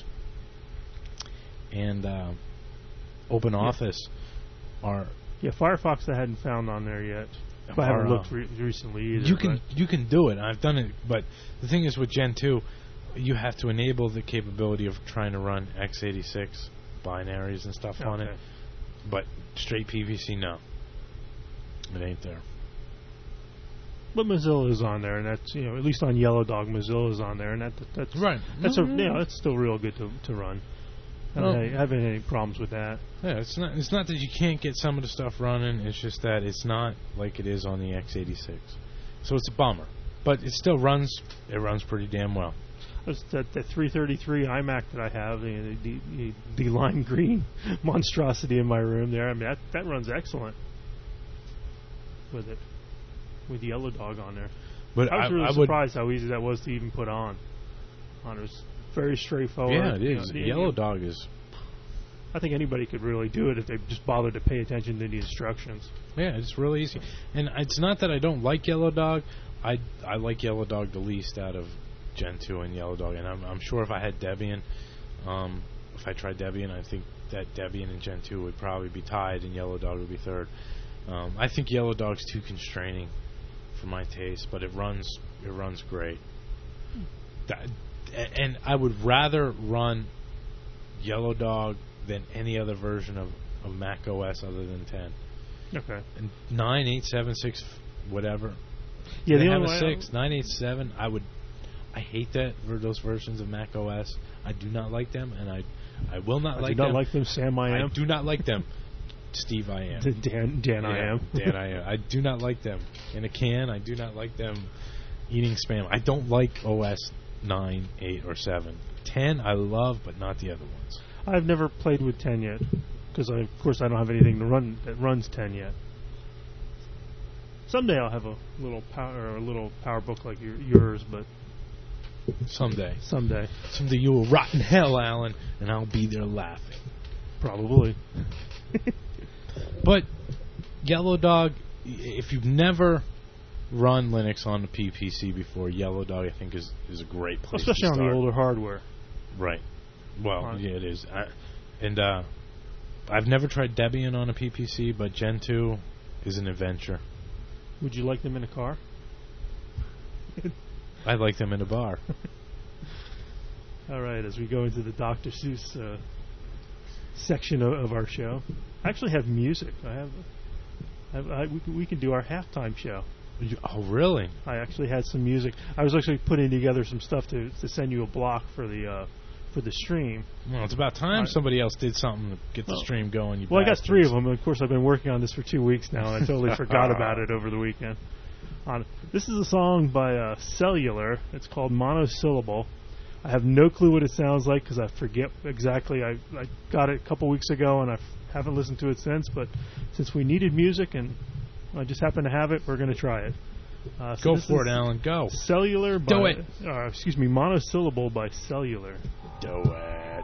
and uh, OpenOffice yeah. are. Yeah, Firefox I hadn't found on there yet. But I haven't are, looked re- recently either. You can you can do it. I've done it, but the thing is with Gen two, you have to enable the capability of trying to run x eighty-six binaries and stuff okay. on it. But straight P V C, no, it ain't there. But Mozilla's on there, and that's you know at least on Yellow Dog, Mozilla's on there, and that that's right. That's mm-hmm. a yeah, that's still real good to to run. I don't well, have, I haven't had any problems with that. Yeah, it's not. It's not that you can't get some of the stuff running. It's just that it's not like it is on the x eighty-six. So it's a bummer, but it still runs. It runs pretty damn well. That's that, that three thirty-three iMac that I have, the, the, the, the lime green monstrosity in my room there. I mean, that that runs excellent with it, with Yellow Dog on there. But I was I, really I surprised how easy that was to even put on. On it was very straightforward. Yeah, it is. You know, Yellow you, Dog is. I think anybody could really do it if they just bothered to pay attention to the instructions. Yeah, it's really easy. And it's not that I don't like Yellow Dog. I I like Yellow Dog the least out of Gen two and Yellow Dog, and I'm, I'm sure if I had Debian, um, if I tried Debian, I think that Debian and Gen two would probably be tied, and Yellow Dog would be third. Um, I think Yellow Dog's too constraining for my taste, but it runs it runs great. That, and I would rather run Yellow Dog than any other version of, of Mac O S other than ten. Okay. And nine, eight, seven, six, whatever. Yeah, they the have only a six, nine, eight, seven. I would. I hate that for those versions of Mac O S. I do not like them, and I, I will not I like do not them. like them, Sam. I am. I do not like them, Steve. I am. Dan, Dan, yeah, I am. Dan, I am. I do not like them in a can. I do not like them eating spam. I don't like O S nine, eight, or seven. ten, I love, but not the other ones. I've never played with ten yet, because of course I don't have anything to run that runs ten yet. Someday I'll have a little power, or a little power book like your, yours, but someday, someday, someday you will rot in hell, Alan, and I'll be there laughing. Probably. But Yellow Dog, if you've never run Linux on the P P C before, Yellow Dog I think is is a great place, especially to start. on the older hardware. Right. Well, on. yeah, it is. I, and uh, I've never tried Debian on a P P C, but Gen two is an adventure. Would you like them in a car? I like them in a bar. All right, as we go into the Doctor Seuss uh, section of, of our show, I actually have music. I have. I have I, we, can, we can do our halftime show. You, oh, really? I actually had some music. I was actually putting together some stuff to to send you a block for the uh, for the stream. Well, it's about time I, somebody else did something to get well, the stream going. You well, bastards. I got three of them. Of course, I've been working on this for two weeks now, and I totally forgot about it over the weekend. On this is a song by uh, Cellular. It's called Monosyllable. I have no clue what it sounds like because I forget exactly. I, I got it a couple weeks ago, and I f- haven't listened to it since. But since we needed music, and I just happen to have it, we're going to try it. Uh, so go for it, Alan. Go. Cellular. By, Do it. Uh, excuse me. Monosyllable by Cellular. Do it.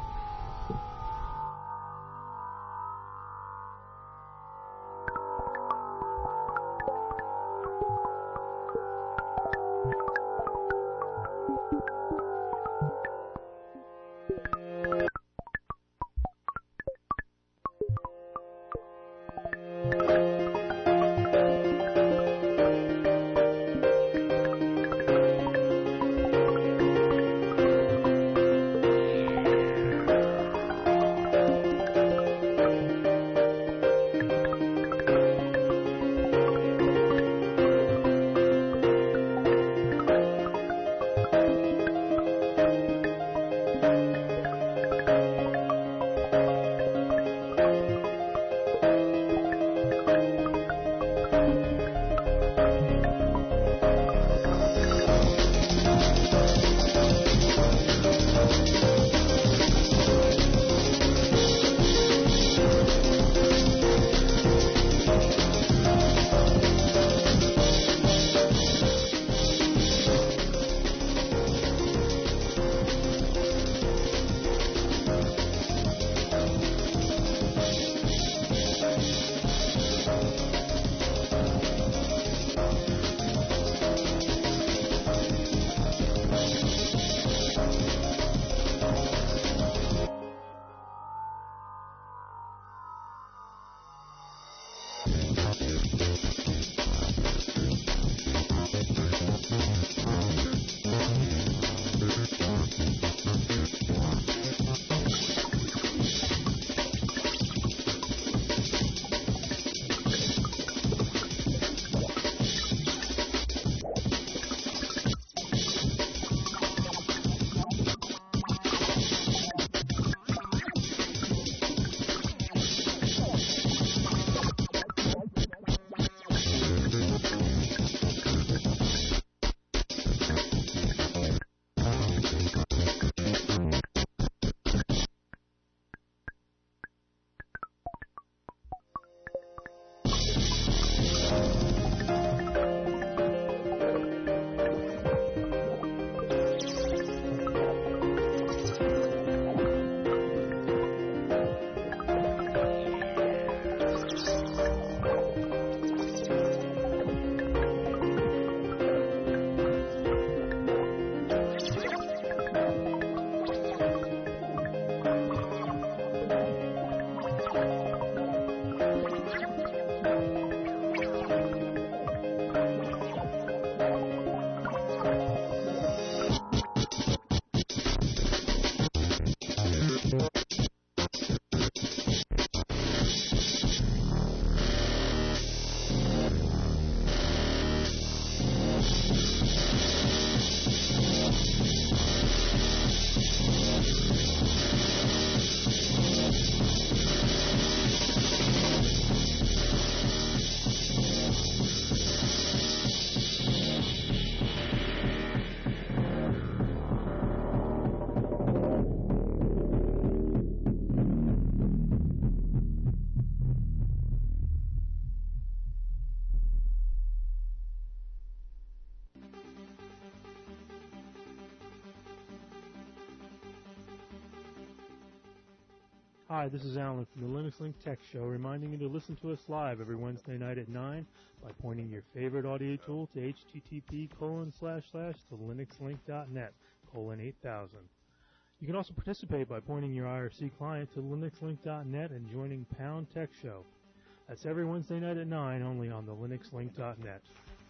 Hi, this is Alan from the Linux Link Tech Show, reminding you to listen to us live every Wednesday night at nine by pointing your favorite audio tool to http colon slash slash to linuxlink.net colon eight thousand. You can also participate by pointing your I R C client to linuxlink dot net and joining Pound Tech Show. That's every Wednesday night at nine, only on the linuxlink dot net.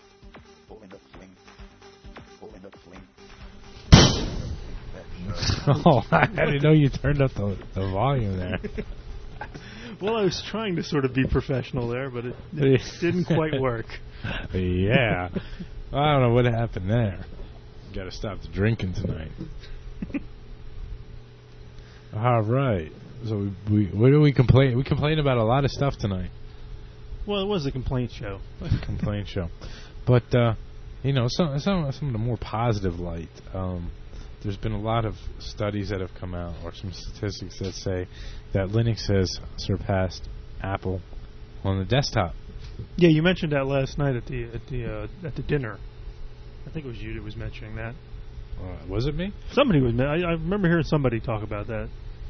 Linux Link. Linux Link. Oh, I didn't know you turned up the, the volume there. Well, I was trying to sort of be professional there, but it, it didn't quite work. Yeah. I don't know what happened there. Got to stop the drinking tonight. All right. So we, we what do we complain? We complain about a lot of stuff tonight. Well, it was a complaint show. Complaint show, but uh, you know, some some some of the more positive light. Um, There's been a lot of studies that have come out, or some statistics that say that Linux has surpassed Apple on the desktop. Yeah, you mentioned that last night at the at the uh, at the dinner. I think it was you that was mentioning that. Uh, was it me? Somebody was. I, I remember hearing somebody talk about that.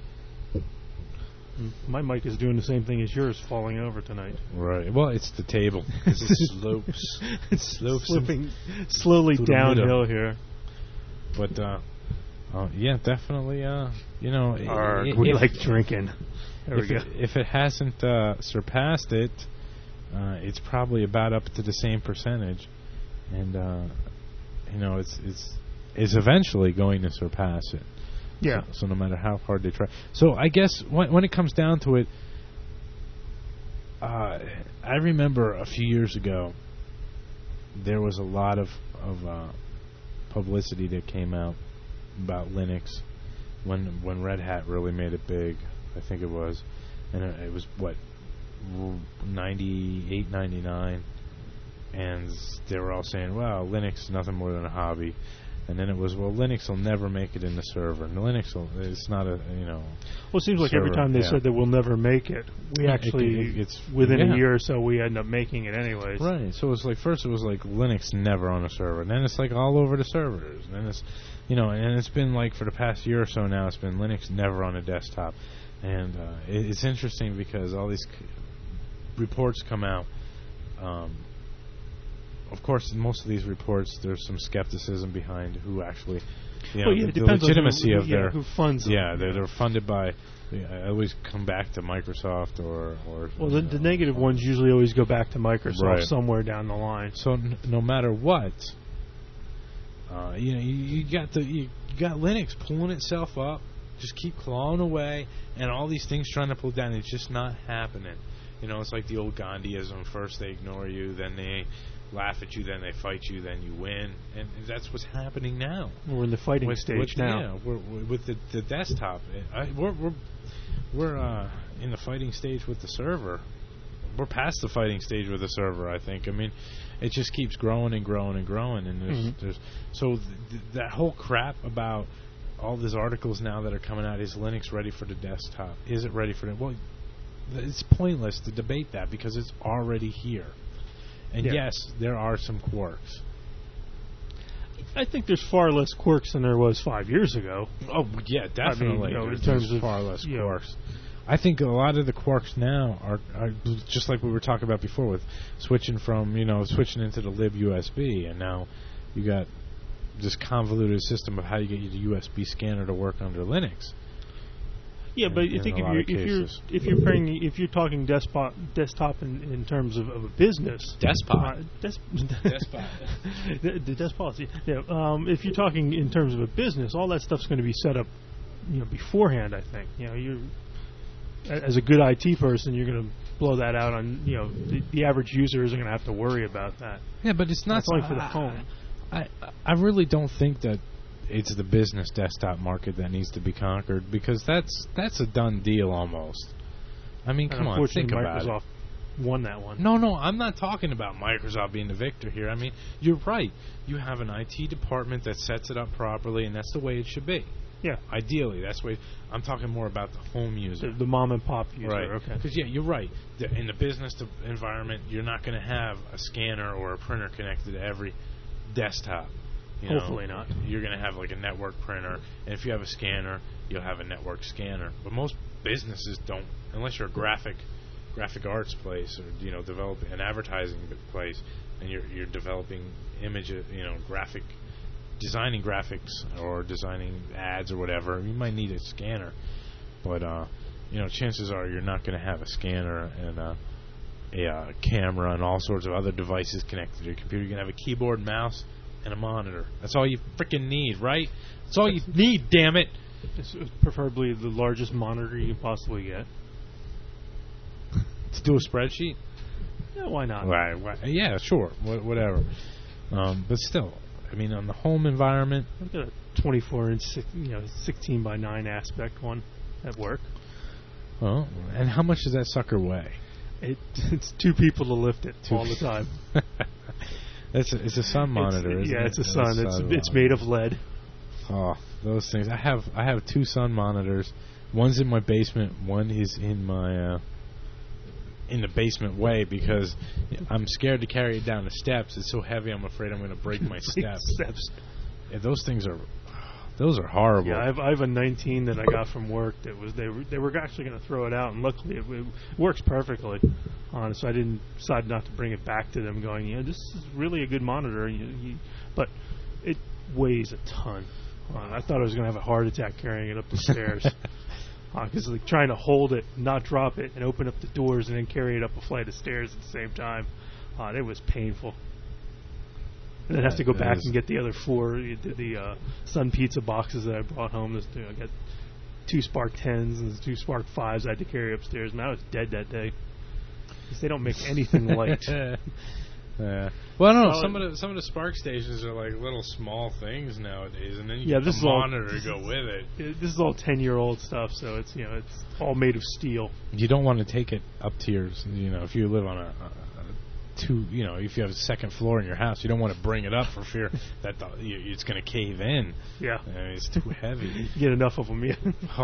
My mic is doing the same thing as yours, falling over tonight. Right. Well, it's the table. It slopes. It slopes slipping slowly downhill here. But. Uh, Uh, yeah, definitely. Uh, you know, Arg, it, we if, like drinking. There we if go. It, if it hasn't uh, surpassed it, uh, it's probably about up to the same percentage, and uh, you know, it's it's it's eventually going to surpass it. Yeah. So, so no matter how hard they try. So I guess when when it comes down to it, uh, I remember a few years ago there was a lot of of uh, publicity that came out about Linux when when Red Hat really made it big. I think it was, and it, it was what ninety-eight, ninety-nine, and they were all saying, "Well, Linux is nothing more than a hobby." And then it was, "Well, Linux will never make it in the server. And Linux will, it's not a, you know." Well, it seems like server, every time they yeah. said that we'll never make it, we actually, it, it, it's within yeah. a year or so, we end up making it anyways. Right. So it's like, first it was like Linux never on a server, and then it's like all over the servers, and then it's, you know, and it's been like for the past year or so now, it's been Linux never on a desktop, and uh, it, it's interesting because all these c- reports come out. Um, of course, in most of these reports, there's some skepticism behind who actually you know, well, yeah, it the depends legitimacy on who, of yeah, their who funds them. yeah, they're, they're funded by. Yeah, I always come back to Microsoft or or. Well, the, the negative ones usually always go back to Microsoft Right. somewhere down the line. So n- no matter what, uh, you know, you, you got the you, you got Linux pulling itself up, just keep clawing away, and all these things trying to pull down. It's just not happening. You know, it's like the old Gandhiism. First they ignore you, then they laugh at you, then they fight you, then you win, and that's what's happening now. We're in the fighting with, stage with, now. Yeah, we're, we're, with the, the desktop, I, we're we're we're uh, in the fighting stage with the server. We're past the fighting stage with the server, I think. I mean, it just keeps growing and growing and growing, and there's, Mm-hmm. there's so th- th- that whole crap about all these articles now that are coming out. Is Linux ready for the desktop? Is it ready for the well? It's pointless to debate that because it's already here. And Yeah. yes, there are some quirks. I think there's far less quirks than there was five years ago. Oh yeah, definitely. you know, in There's terms of, far less you know, quirks. I think a lot of the quirks now are, are just like we were talking about before with switching from you know switching into the lib U S B, and now you got this convoluted system of how you get your U S B scanner to work under Linux. Yeah, but in I think a if lot you're of if you're cases. if you're bringing, if you're talking desktop desktop in, in terms of, of a business, Despot. uh, des- Despot. the, the despot. Yeah, um, if you're talking in terms of a business, all that stuff's going to be set up, you know, beforehand. I think you know you as a good I T person, you're going to blow that out on you know the, the average user isn't going to have to worry about that. Yeah, but it's not That's only for the I- phone. I I really don't think that it's the business desktop market that needs to be conquered because that's that's a done deal almost. I mean, And come on, unfortunately, think about it. Microsoft won that one. No, no, I'm not talking about Microsoft being the victor here. I mean, you're right. You have an I T department that sets it up properly, and that's the way it should be. Yeah, Ideally, that's the way. I'm talking more about the home user. the, the mom and pop user. Right. Okay. Because, yeah, you're right. The, in the business de- environment, you're not going to have a scanner or a printer connected to every desktop. You know, Hopefully not. You're going to have like a network printer, and if you have a scanner, you'll have a network scanner. But most businesses don't, unless you're a graphic graphic arts place or you know developing an advertising place, and you're you're developing image, you know, graphic designing graphics or designing ads or whatever. You might need a scanner, but uh, you know, chances are you're not going to have a scanner and uh, a uh, camera and all sorts of other devices connected to your computer. You're going to have a keyboard, mouse, and a monitor. That's all you freaking need, right? That's all you need, damn it. It's preferably the largest monitor you can possibly get. To do a spreadsheet? Yeah, why not? Right, right. Yeah, sure. Wh- whatever. Um, but still, I mean, on the home environment, I've got a twenty-four inch, six, you know, sixteen by nine aspect one at work. well, and how much does that sucker weigh? It, it's two people to lift it Two all the time. It's a, it's a sun monitor, It's, isn't yeah, it? it's a sun. It's sun it's monitor. made of lead. Oh, those things. I have I have two sun monitors. One's in my basement. One is in my uh, in the basement way because I'm scared to carry it down the steps. It's so heavy. I'm afraid I'm going to break my steps. Steps. Yeah, those things are those are horrible. Yeah, I have, I have a nineteen that I got from work. That was they were they were actually going to throw it out, and luckily it, it works perfectly. On it, so I didn't decide not to bring it back to them. Going, yeah, this is really a good monitor, you, you, but it weighs a ton. Uh, I thought I was going to have a heart attack carrying it up the stairs because like trying to hold it, not drop it, and open up the doors, and then carry it up a flight of stairs at the same time. Uh, it was painful. And then have to go That back is- and get the other four, the, the uh, Sun Pizza boxes that I brought home. This, you know, I got two Spark tens and two Spark fives I had to carry upstairs, and I was dead that day. Because they don't make anything light. Yeah. Well, I don't know. Oh, Some of the some of the Spark stations are like little small things nowadays, and then you Yeah, get this the is all- monitor to go with it. It- This is all ten-year-old stuff, so it's you know it's all made of steel. You don't want to take it up to your, you know, if you live on a, a, a two, you know, if you have a second floor in your house, you don't want to bring it up for fear that the, you, it's going to cave in. Yeah, I mean, it's too heavy. you get enough of them, yeah. Oh.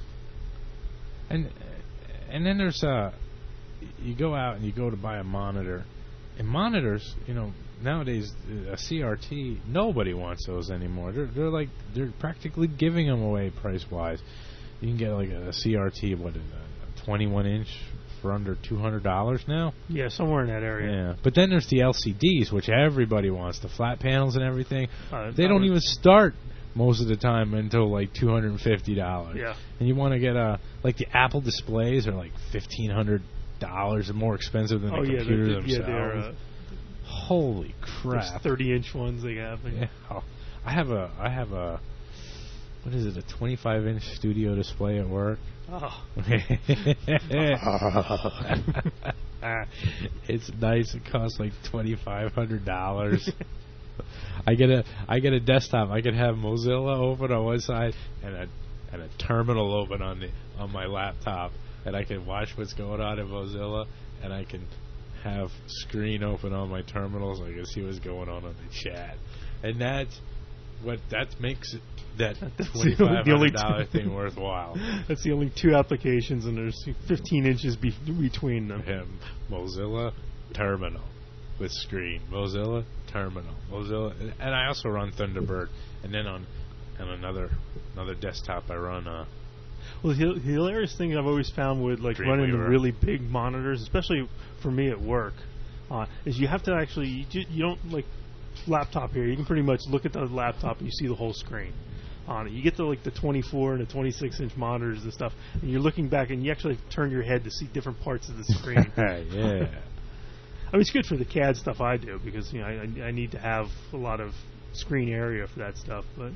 And and then there's uh, you go out and you go to buy a monitor, and monitors, you know, nowadays uh, a C R T, nobody wants those anymore. They're they're like they're practically giving them away price wise. You can get like a C R T, what, a twenty-one inch for under two hundred dollars now. Yeah, somewhere in that area. Yeah, but then there's the L C Ds, which everybody wants, the flat panels and everything. Uh, They I don't would- even start most of the time until like two hundred fifty dollars. Yeah. And you want to get a like the Apple displays are like fifteen hundred dollars and more expensive than oh, the yeah, computers they're, themselves. Yeah, they're, uh, Holy crap! There's thirty-inch ones they have. Yeah. Oh, I have a I have a what is it? A twenty-five inch studio display at work. Oh. It's nice. It costs like twenty-five hundred dollars. I get a I get a desktop. I can have Mozilla open on one side and a and a terminal open on the on my laptop, and I can watch what's going on in Mozilla, and I can have screen open on my terminal so I can see what's going on on the chat, and that's what that makes it, that twenty-five hundred dollar thing worthwhile. That's the only two applications, and there's fifteen inches be- between them. Yeah, Mozilla terminal with screen. Mozilla terminal. Mozilla, and I also run Thunderbird, and then on on another another desktop I run. Uh, well, the, the hilarious thing I've always found with like running the really big monitors, especially for me at work, uh, is you have to actually you, ju- you don't like laptop here. You can pretty much look at the laptop and you see the whole screen on it. You get to like the twenty-four and the twenty-six inch monitors and stuff, and you're looking back and you actually turn your head to see different parts of the screen. Yeah. I mean, it's good for the C A D stuff I do because you know I, I need to have a lot of screen area for that stuff. But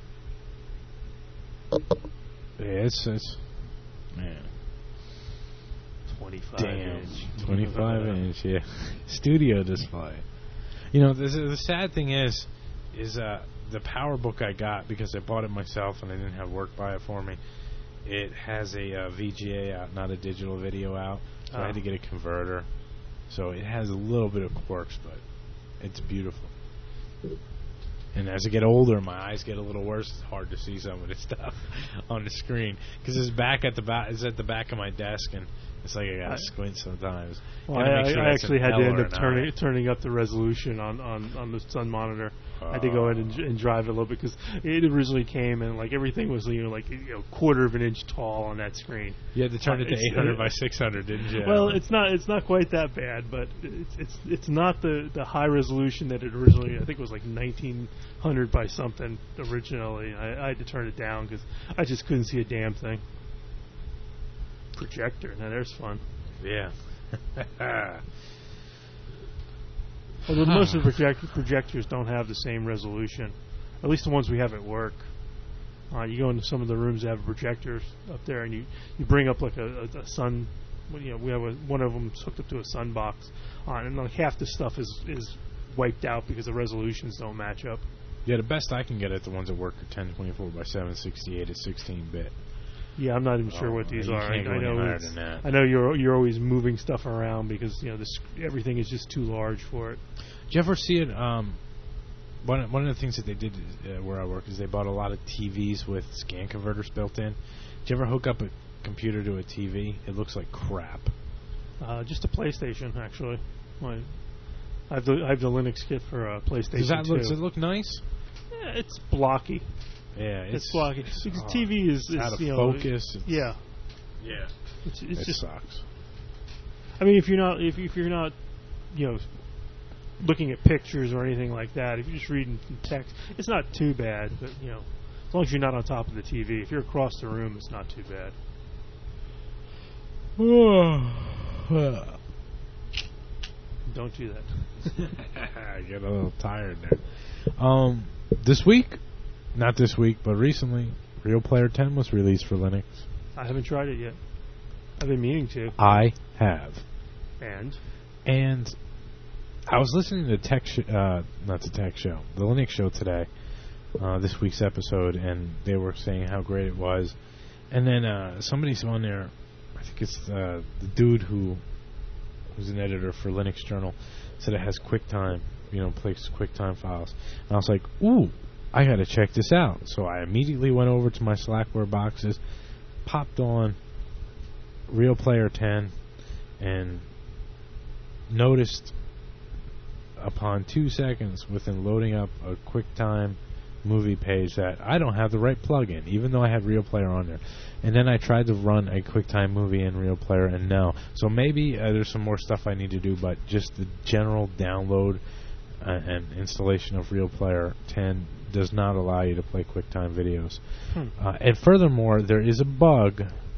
yeah, it's it's man. twenty-five Damn. inch. twenty-five inch, yeah. Studio display. You know, the, the sad thing is, is uh, the PowerBook I got because I bought it myself and I didn't have work buy it for me. It has a uh, V G A out, not a digital video out, so oh. I had to get a converter. So it has a little bit of quirks, but it's beautiful. And as I get older, my eyes get a little worse. It's hard to see some of this stuff on the screen because it's back at the back. It's at the back of my desk, and it's like I gotta squint sometimes. Well, I, I, I actually had to end up turning turning up the resolution on, on, on the Sun monitor. Uh, I had to go in and, and drive it a little bit because it originally came and like everything was you know like you know quarter of an inch tall on that screen. You had to turn uh, it to eight hundred by six hundred, didn't you? Well, it's not it's not quite that bad, but it's it's it's not the, the high resolution that it originally. I think it was like nineteen hundred by something originally. I, I had to turn it down because I just couldn't see a damn thing. Projector. Now there's fun. Yeah. Although most of the project- projectors don't have the same resolution, at least the ones we have at work. Uh, you go into some of the rooms that have projectors up there, and you, you bring up like a, a, a sun. Well, you know, we have a, one of them hooked up to a sun box, uh, and like half the stuff is is wiped out because the resolutions don't match up. Yeah, the best I can get at the ones at work are ten twenty-four by seven sixty-eight at sixteen bit. Yeah, I'm not even sure oh, what these you are. Can't I, go I know. higher than that. I know you're you're always moving stuff around because you know this everything is just too large for it. Did you ever see it? Um, one one of the things that they did uh, where I work is they bought a lot of T Vs with scan converters built in. Did you ever hook up a computer to a T V? It looks like crap. Uh, just a PlayStation, actually. My, I have the I have the Linux kit for a PlayStation. Does that two. look? Does it look nice? Yeah, it's blocky. Yeah, it's, it's blocky. It's, because oh, T V is, is out of you know, focus. It's, yeah. Yeah. It's, it's it just sucks. I mean, if you're not if if you're not, you know, looking at pictures or anything like that, if you're just reading text, it's not too bad. But you know, as long as you're not on top of the T V, if you're across the room, it's not too bad. Don't do that. I get a little tired there. Um, this week, not this week, but recently, Real Player ten was released for Linux. I haven't tried it yet. I've been meaning to. I have. And? And I was listening to Tech, sh- uh, not the Tech Show, the Linux Show today, uh, this week's episode, and they were saying how great it was. And then uh, somebody's on there, I think it's uh, the dude who who's an editor for Linux Journal, said it has QuickTime, you know, plays QuickTime files. And I was like, ooh, I got to check this out. So I immediately went over to my Slackware boxes, popped on Real Player ten, and noticed upon two seconds within loading up a QuickTime movie page that I don't have the right plugin, even though I had Real Player on there. And then I tried to run a QuickTime movie in Real Player, and no. So maybe uh, there's some more stuff I need to do, but just the general download uh, an installation of Real Player ten does not allow you to play QuickTime videos. Hmm. Uh, and furthermore, there is a bug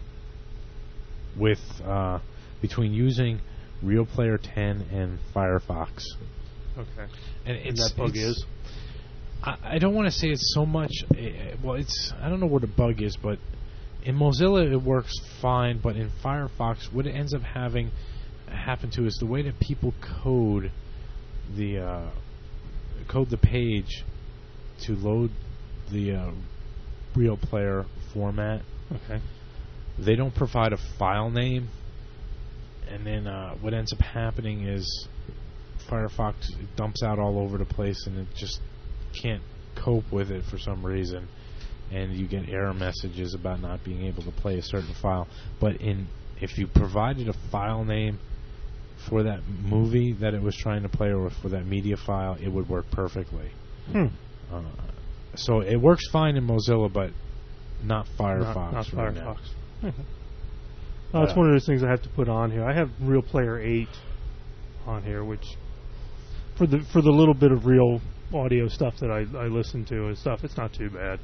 with uh, between using Real Player ten and Firefox. Okay. And, And it's, that bug it's, is? I, I don't want to say it's so much. Uh, well, it's I don't know what a bug is, but in Mozilla it works fine. But in Firefox, what it ends up having happen to is the way that people code the uh, code the page to load the uh, Real Player format. Okay. They don't provide a file name, and then uh, what ends up happening is Firefox dumps out all over the place, and it just can't cope with it for some reason, and you get error messages about not being able to play a certain file. But in if you provided a file name for that movie that it was trying to play, or for that media file, it would work perfectly. Hmm. Uh, so it works fine in Mozilla, but not Firefox. Not, not right Firefox. now. Oh, it's Uh, one of those things I have to put on here. I have Real Player eight on here, which for the for the little bit of real audio stuff that I, I listen to and stuff, it's not too bad.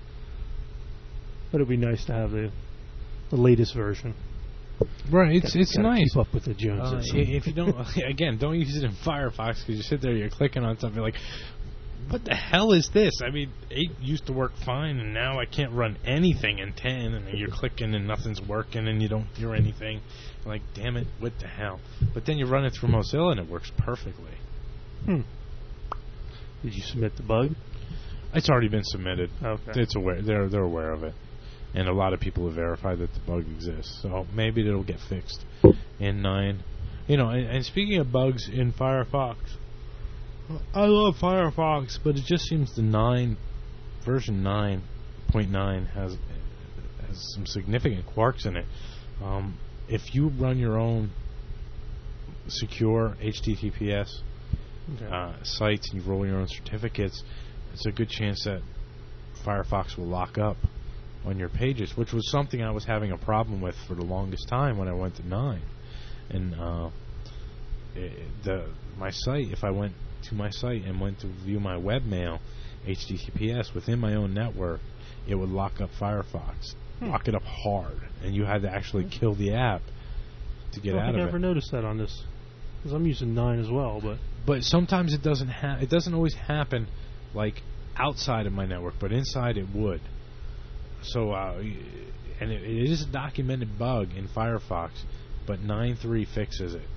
But it'd be nice to have the the latest version. Right, it's Gotta- it's gotta nice. Keep up with the Uh, Joneses. i- if you don't, again, don't use it in Firefox, because you sit there, you're clicking on something like, what the hell is this? I mean, eight used to work fine, and now I can't run anything in ten, and then you're clicking and nothing's working, and you don't hear anything. You're like, damn it, what the hell? But then you run it through Mozilla, and it works perfectly. Hmm. Did you submit the bug? It's already been submitted. Okay. It's aware. They're they're aware of it, and a lot of people have verified that the bug exists. So maybe it'll get fixed in nine. You know, and, and speaking of bugs in Firefox, I love Firefox, but it just seems the nine version nine point nine has has some significant quarks in it. Um, if you run your own secure H T T P S Okay. uh, sites and you roll your own certificates, it's a good chance that Firefox will lock up on your pages, which was something I was having a problem with for the longest time when I went to nine. And uh, it, the my site, if I went to my site and went to view my webmail, H T T P S within my own network, it would lock up Firefox, Hmm. lock it up hard, and you had to actually kill the app to get I don't out think of I it. ever noticed that on this, because I'm using nine as well. But But sometimes it doesn't ha- it doesn't always happen like outside of my network, but inside it would. So uh, y- and it, it is a documented bug in Firefox, but nine point three fixes it.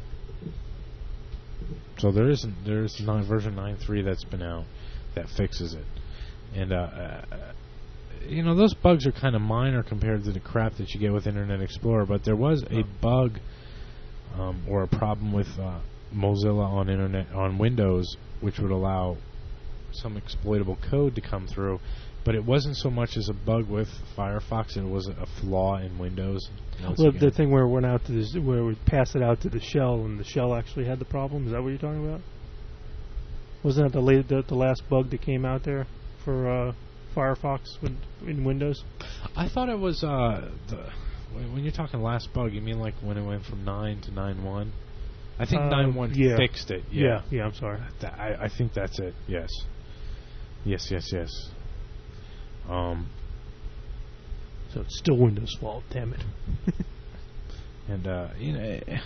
So there isn't there's nine, version nine point three that's been out that fixes it. And uh, uh, you know, those bugs are kind of minor compared to the crap that you get with Internet Explorer, but there was a bug um, or a problem with uh, Mozilla on internet on Windows, which would allow some exploitable code to come through, but it wasn't so much as a bug with Firefox; it was a flaw in Windows. Once well, again. the thing where it went out to this, where we passed it out to the shell, and the shell actually had the problem. Is that what you're talking about? Wasn't that the late, the, the last bug that came out there for uh, Firefox with, in Windows? I thought it was uh, the when when you're talking last bug, you mean like when it went from nine to nine point one? I think Uh, nine point one yeah. fixed it. Yeah, Yeah, yeah. I'm sorry. Th- I, I think that's it. Yes, yes, yes, yes. Um, So it's still Windows' fault. Damn it. and uh, you know, eh,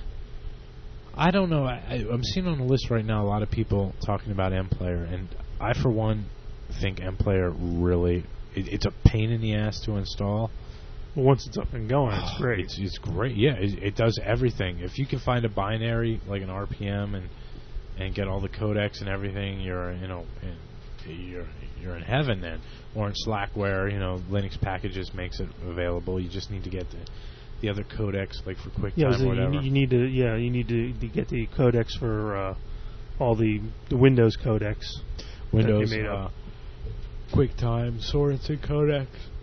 I don't know. I, I, I'm seeing on the list right now a lot of people talking about MPlayer, and I, for one, think MPlayer really it, it's a pain in the ass to install. Well, once it's up and going, it's Oh, great. It's, it's great. Yeah, it, it does everything. If you can find a binary like an R P M and and get all the codecs and everything, you're you know in, you're you're in heaven then. Or in Slackware, you know, Linux packages makes it available. You just need to get the the other codecs like for QuickTime Yeah, or so you, whatever. need, you need to yeah you need to, to get the codecs for uh, all the the Windows codecs. Windows, that they made uh, up. QuickTime, Sorensen codecs.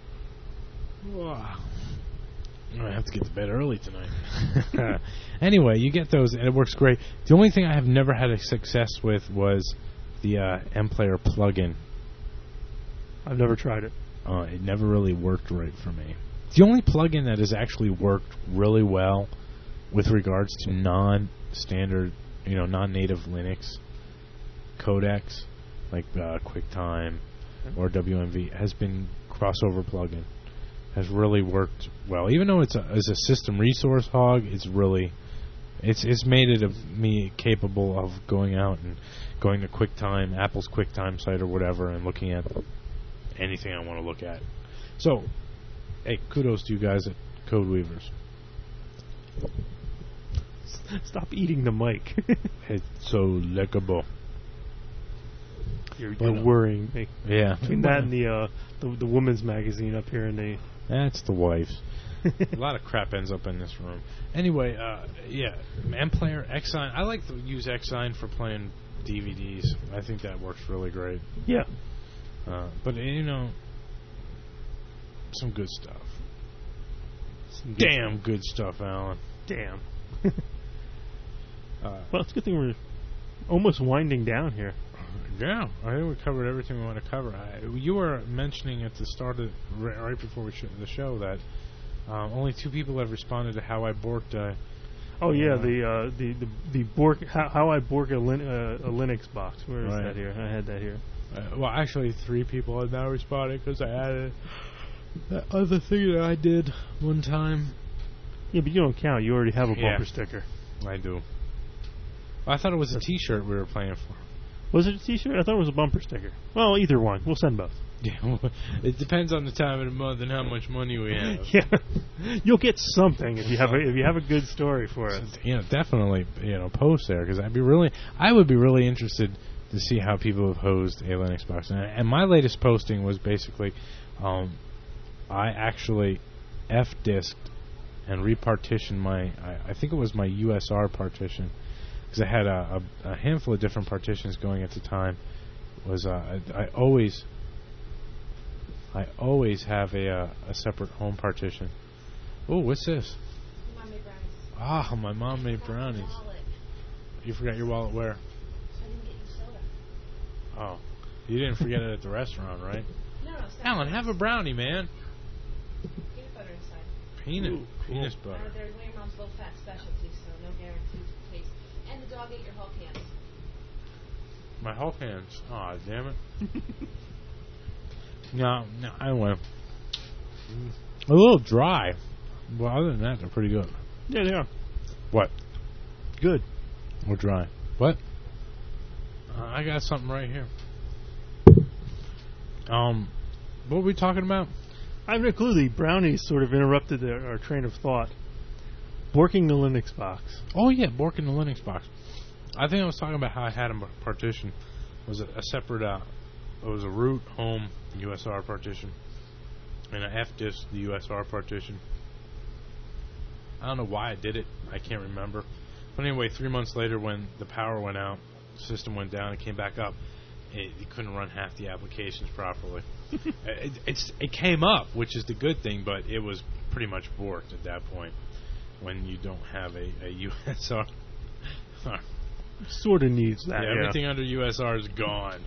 Wow. I have to get to bed early tonight. Anyway, you get those, and it works great. The only thing I have never had a success with was the uh, MPlayer plugin. I've never tried it. Uh, it never really worked right for me. The only plugin that has actually worked really well with regards to non-standard, you know, non-native Linux codecs, like uh, QuickTime or W M V, has been crossover plugin. Has really worked well. Even though it's a, it's a system resource hog, it's really it's it's made it of me capable of going out and going to QuickTime, Apple's QuickTime site or whatever, and looking at anything I want to look at. So, hey, kudos to you guys at Code Weavers. Stop eating the mic. It's so leckable. You're, But, you're uh, worrying me. Yeah. Between that and the, uh, the the women's magazine up here in the... That's the wives. A lot of crap ends up in this room. Anyway, uh, yeah, MPlayer, Xsign. I like to use Xsign for playing D V Ds. I think that works really great. Yeah. Uh, but, you know, some good stuff. Some good Damn stuff. good stuff, Alan. Damn. Uh, Well, it's a good thing we're almost winding down here. yeah, I think we covered everything we want to cover. I, you were mentioning at the start of, right, right before we sh- the show that um, only two people have responded to how I borked. Uh, Oh yeah, uh, the uh, the the the bork how, how I bork a, lin, uh, a Linux box. Where is Right. that here? I had that here. Uh, well, actually, three people have now responded because I added that other thing that I did one time. Yeah, but you don't count. You already have a Yeah. bumper sticker. I do. I thought it was a T-shirt we were playing for. Was it a T-shirt? I thought it was a bumper sticker. Well, either one. We'll send both. Yeah, well, it depends on the time of the month and how much money we have. Yeah, you'll get something if you have a if you have a good story for us. So, you know, definitely, you know, post there because I'd be really, I would be really interested to see how people have hosed a Linux box. And, and my latest posting was basically, um, I actually F-disked and repartitioned my, I, I think it was my U S R partition, because I had a, a, a handful of different partitions going at the time. Was uh, I, I always, I always have a uh, a separate home partition. Oh, what's this? Mom made brownies. Ah, my mom made Forgot my brownies. wallet. You forgot your wallet where? I didn't get you soda. Oh, you didn't forget it at the restaurant, right? No, no, stop. Alan, have a brownie, man. Peanut butter inside. Peanut, Ooh, cool. peanut Uh, butter. they're your mom's low-fat specialty, so no guaranteed taste. And the dog ate your Hulk hands. My Hulk hands. Aw, damn it. no, no, I went. A little dry. Well, other than that, they're pretty good. Yeah, they are What? good. Or dry. What? Uh, I got something right here. Um, what were we talking about? I have no clue. The brownies sort of interrupted their, our train of thought. Borking the Linux box. Oh yeah, Bork in the Linux box. I think I was talking about how I had a partition. It was a, a separate, uh, it was a root, home, U S R partition, and an F-disk, the U S R partition. I don't know why I did it. I can't remember. But anyway, three months later, when the power went out, the system went down, it came back up. It, it couldn't run half the applications properly. it, it's it came up, which is the good thing, but it was pretty much borked at that point when you don't have a, a U S R. Sort of needs that. Yeah, Yeah, everything under U S R is gone.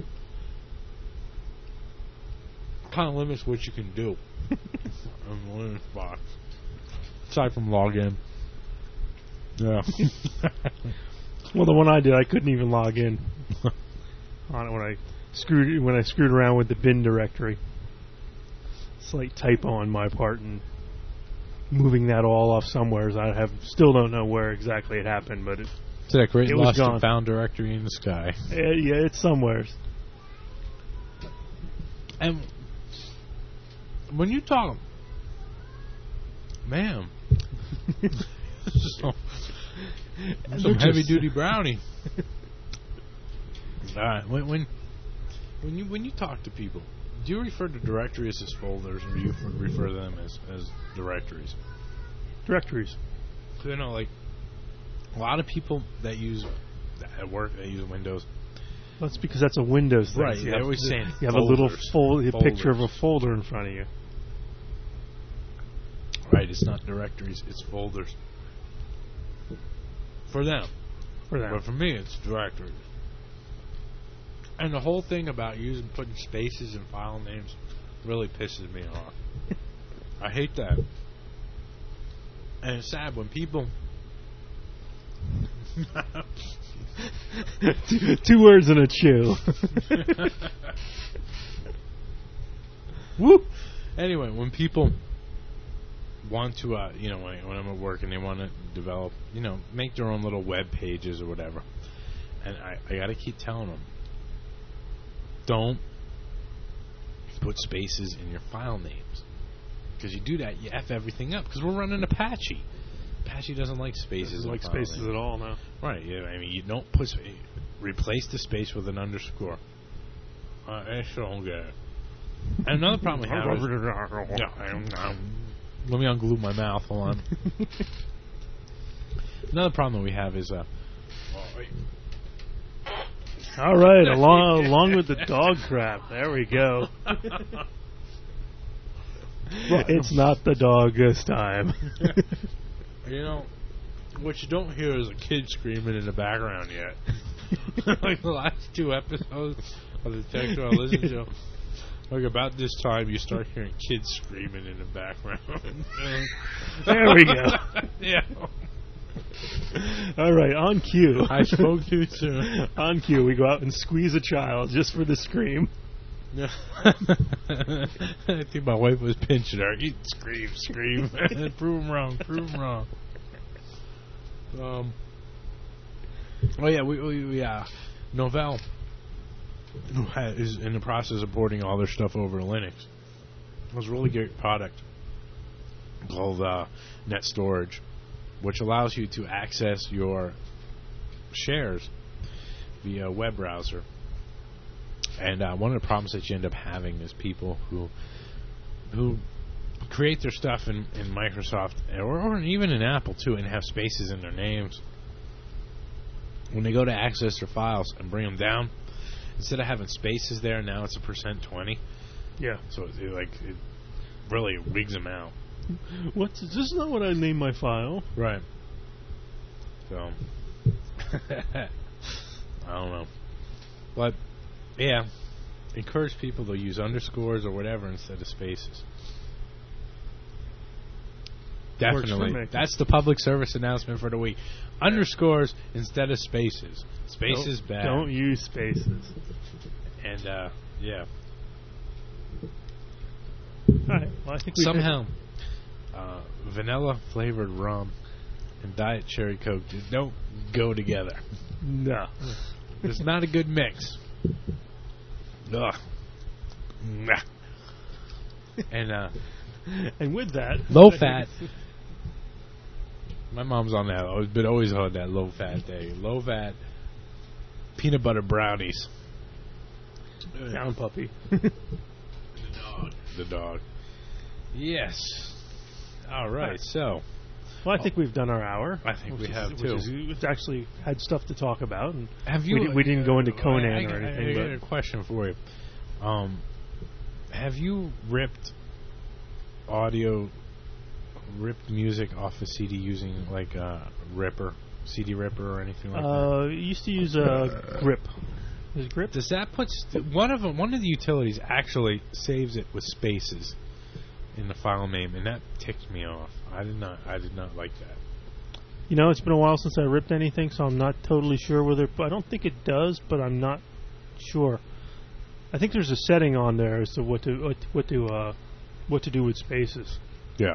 Kind of limits what you can do on the Linux box, aside from login. Yeah. Well, the one I did, I couldn't even log in on it when I screwed when I screwed around with the bin directory. Slight typo on my part and moving that all off somewhere. I have still don't know where exactly it happened, but it, It's that great It was lost gone. and found directory in the sky. uh, yeah, it's somewheres. And when you talk, ma'am, so, some heavy duty brownie. All right, when when when you when you talk to people, do you refer to directories as folders, or do you f- refer to them as as directories? Directories. So, you know, like a lot of people that use at work, they use Windows. That's because that's a Windows thing. Right, So you they have, always saying you have a little folders, fold, a picture of a folders. folder in front of you. Right, it's not directories, it's folders. For them. For that. But for me, it's directories. And the whole thing about using putting spaces in file names really pisses me off. I hate that. And it's sad when people two, two words and a chew. Woo! Anyway, when people want to, uh, you know, when, when I'm at work and they want to develop, you know, make their own little web pages or whatever, and I, I got to keep telling them, don't put spaces in your file names. Because you do that, you F everything up. Because we're running Apache. Apache doesn't like spaces. Doesn't like in file spaces names. at all, no. Right, yeah, I mean, you don't put, sp- replace the space with an underscore. Uh, I still don't get it. And another problem we have is, yeah, I don't know. Let me unglue my mouth. Hold on. Another problem that we have is, uh, oh, wait. All right, along along with the dog crap. There we go. It's not the dog this time. You know, what you don't hear is a kid screaming in the background yet. Like the last two episodes of the tech show I listened to. Like about this time, you start hearing kids screaming in the background. There we go. Yeah. All right, on cue. I spoke too soon. On cue, we go out and squeeze a child just for the scream. Yeah. I think my wife was pinching her. You scream, scream. Prove them wrong. Prove them wrong. Um. Oh yeah, we, we, we uh, Novell who ha- is in the process of porting all their stuff over to Linux. It was a really great product called uh, Net Storage, which allows you to access your shares via web browser. And uh, one of the problems that you end up having is people who who create their stuff in, in Microsoft or, or even in Apple too, and have spaces in their names. When they go to access their files and bring them down, instead of having spaces there, now it's a percent twenty. Yeah. So it, it, like it really wigs them out. What's this? Is not what I named my file. Right. So I don't know, but yeah, encourage people to use underscores or whatever instead of spaces. Definitely. That's the public service announcement for the week. Underscores instead of spaces. Spaces don't, bad. Don't use spaces. And uh, yeah. All right. Well, I think we somehow uh, vanilla flavored rum and Diet Cherry Coke just don't go together. No. It's not a good mix. Ugh. Nah. And uh, and with that, low fat. My mom's on that. I've been always on that low fat day. Low fat peanut butter brownies. Down puppy. The dog. The dog. Yes. All right. right. So. Well, I think we've done our hour. I think we is, have too. Is, we've actually had stuff to talk about. And have you? We, did, we didn't go into Conan I, I, or anything. I, I but got a question for you. Um, have you ripped audio, ripped music off a C D using like a Ripper, C D Ripper, or anything like uh, that? Used to use a Grip. Is it Grip? Does that put st- one of them? One of the utilities actually saves it with spaces in the file name, and that ticked me off. I did not. I did not like that. You know, it's been a while since I ripped anything, so I'm not totally sure whether. I don't think it does, but I'm not sure. I think there's a setting on there as to what to what, what to uh, what to do with spaces. Yeah.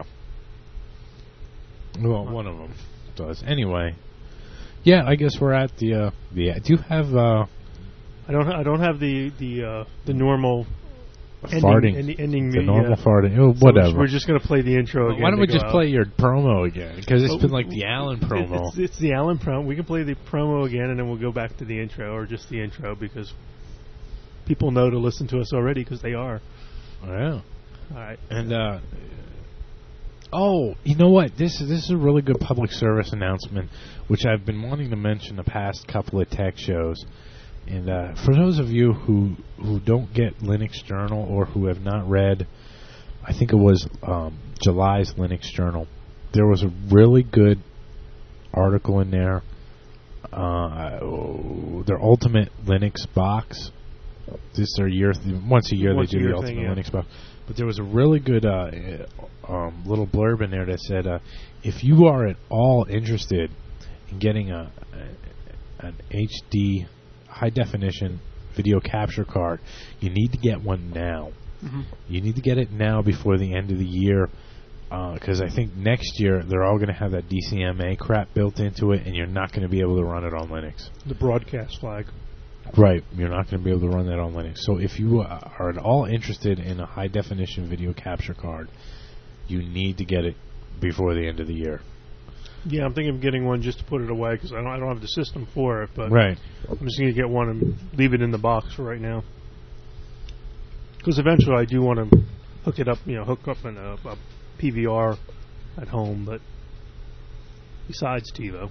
Well, one of them does. Anyway, yeah, I guess we're at the uh, the. Do you have? Uh, I don't. I don't have the the uh, the normal. Farting. Ending, ending the me, normal uh, farting. Oh, so whatever. We're just going to play the intro again. Why don't we just out. play your promo again? Because it's oh, been like the Allen promo. It's, it's the Allen promo. We can play the promo again, and then we'll go back to the intro, or just the intro, because people know to listen to us already, because they are. Oh, yeah. All right. And, uh... Oh, you know what? This is, this is a really good public service announcement, which I've been wanting to mention the past couple of tech shows. And uh, for those of you who who don't get Linux Journal or who have not read, I think it was um, July's Linux Journal, there was a really good article in there. Uh, their Ultimate Linux Box. This is their year. Th- once a year once they do the the Ultimate thing, yeah. Linux Box. But there was a really good uh, um, little blurb in there that said, uh, if you are at all interested in getting a an H D high definition video capture card, you need to get one now. Mm-hmm. You need to get it now before the end of the year, because uh, I think next year they're all going to have that D C M A crap built into it, and you're not going to be able to run it on Linux. The broadcast flag. Right, you're not going to be able to run that on Linux. So if you uh, are at all interested in a high definition video capture card, you need to get it before the end of the year. Yeah, I'm thinking of getting one just to put it away because I don't, I don't have the system for it. But right. I'm just going to get one and leave it in the box for right now. Because eventually I do want to hook it up, you know, hook up in a, a P V R at home. But besides TiVo.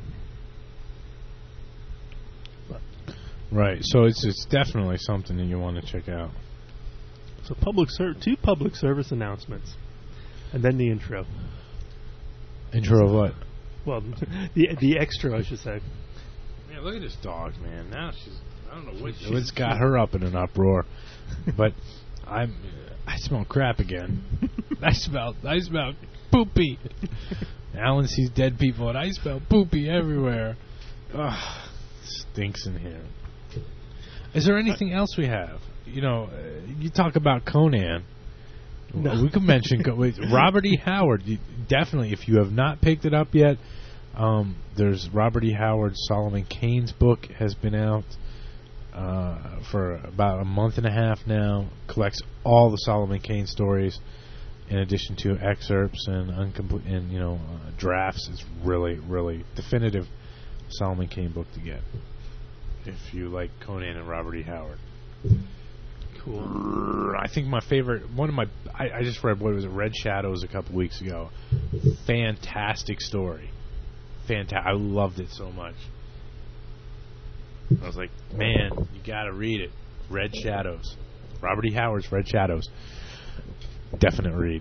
But right. So it's it's definitely something that you want to check out. So public ser- two public service announcements, and then the intro. Intro of what? Well, the the extra, I should say. Yeah, look at this dog, man. Now she's, I don't know what, what's got her up in an uproar. But I'm, I smell crap again. I smell, I smell poopy. Alan sees dead people, and I smell poopy everywhere. Ugh, stinks in here. Is there anything else we have? You know, uh, you talk about Conan. No. We could mention Robert E. Howard. You, definitely, if you have not picked it up yet, um, there's Robert E. Howard's Solomon Kane's book has been out uh, for about a month and a half now. Collects all the Solomon Kane stories, in addition to excerpts and uncomplete and you know uh, drafts. It's really, really definitive Solomon Kane book to get if you like Conan and Robert E. Howard. Cool. I think my favorite, one of my, I, I just read, what was it, Red Shadows a couple weeks ago. Fantastic story. Fantastic. I loved it so much. I was like, man, you gotta read it. Red Shadows. Robert E. Howard's Red Shadows. Definite read.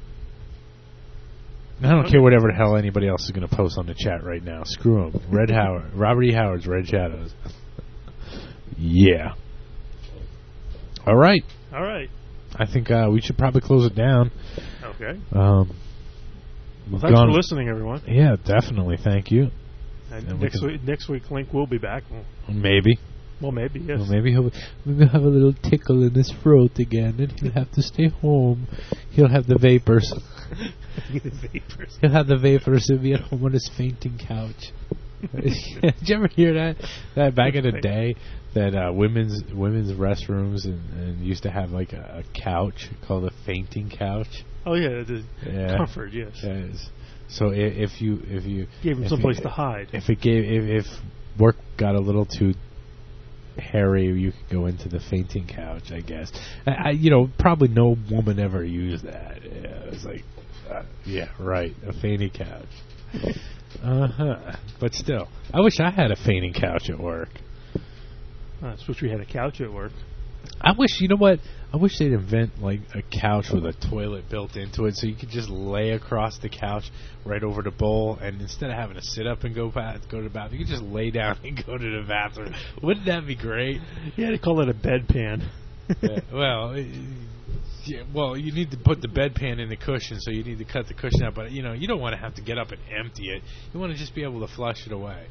I don't care whatever the hell anybody else is going to post on the chat right now. Screw them. Red Howard. Robert E. Howard's Red Shadows. Yeah. All right. All right. I think uh, we should probably close it down. Okay. Um, well, thanks for listening, everyone. Yeah, definitely. Thank you. And, and next week, next week, Link will be back. Maybe. Well, maybe, yes. Well, maybe he'll we'll have a little tickle in his throat again, and he'll have to stay home. He'll have the vapors. the vapors. He'll have the vapors and be at home on his fainting couch. Did you ever hear that? That back in the day, that uh, women's women's restrooms and, and used to have like a, a couch called a fainting couch. Oh yeah, the yeah. comfort, yes. yes. So if, if you if you gave him someplace you, to hide. If it gave if, if work got a little too hairy, you could go into the fainting couch, I guess. I, I you know probably no woman ever used that. Yeah, it was like, uh, yeah, right, a fainting couch. Uh huh. But still, I wish I had a fainting couch at work. I wish we had a couch at work. I wish, you know what? I wish they'd invent like a couch with a toilet built into it, so you could just lay across the couch right over the bowl, and instead of having to sit up and go bath, go to the bathroom, you could just lay down and go to the bathroom. Wouldn't that be great? Yeah, they call it a bedpan. yeah, well, yeah, well, you need to put the bedpan in the cushion, so you need to cut the cushion out. But you know, you don't want to have to get up and empty it. You want to just be able to flush it away.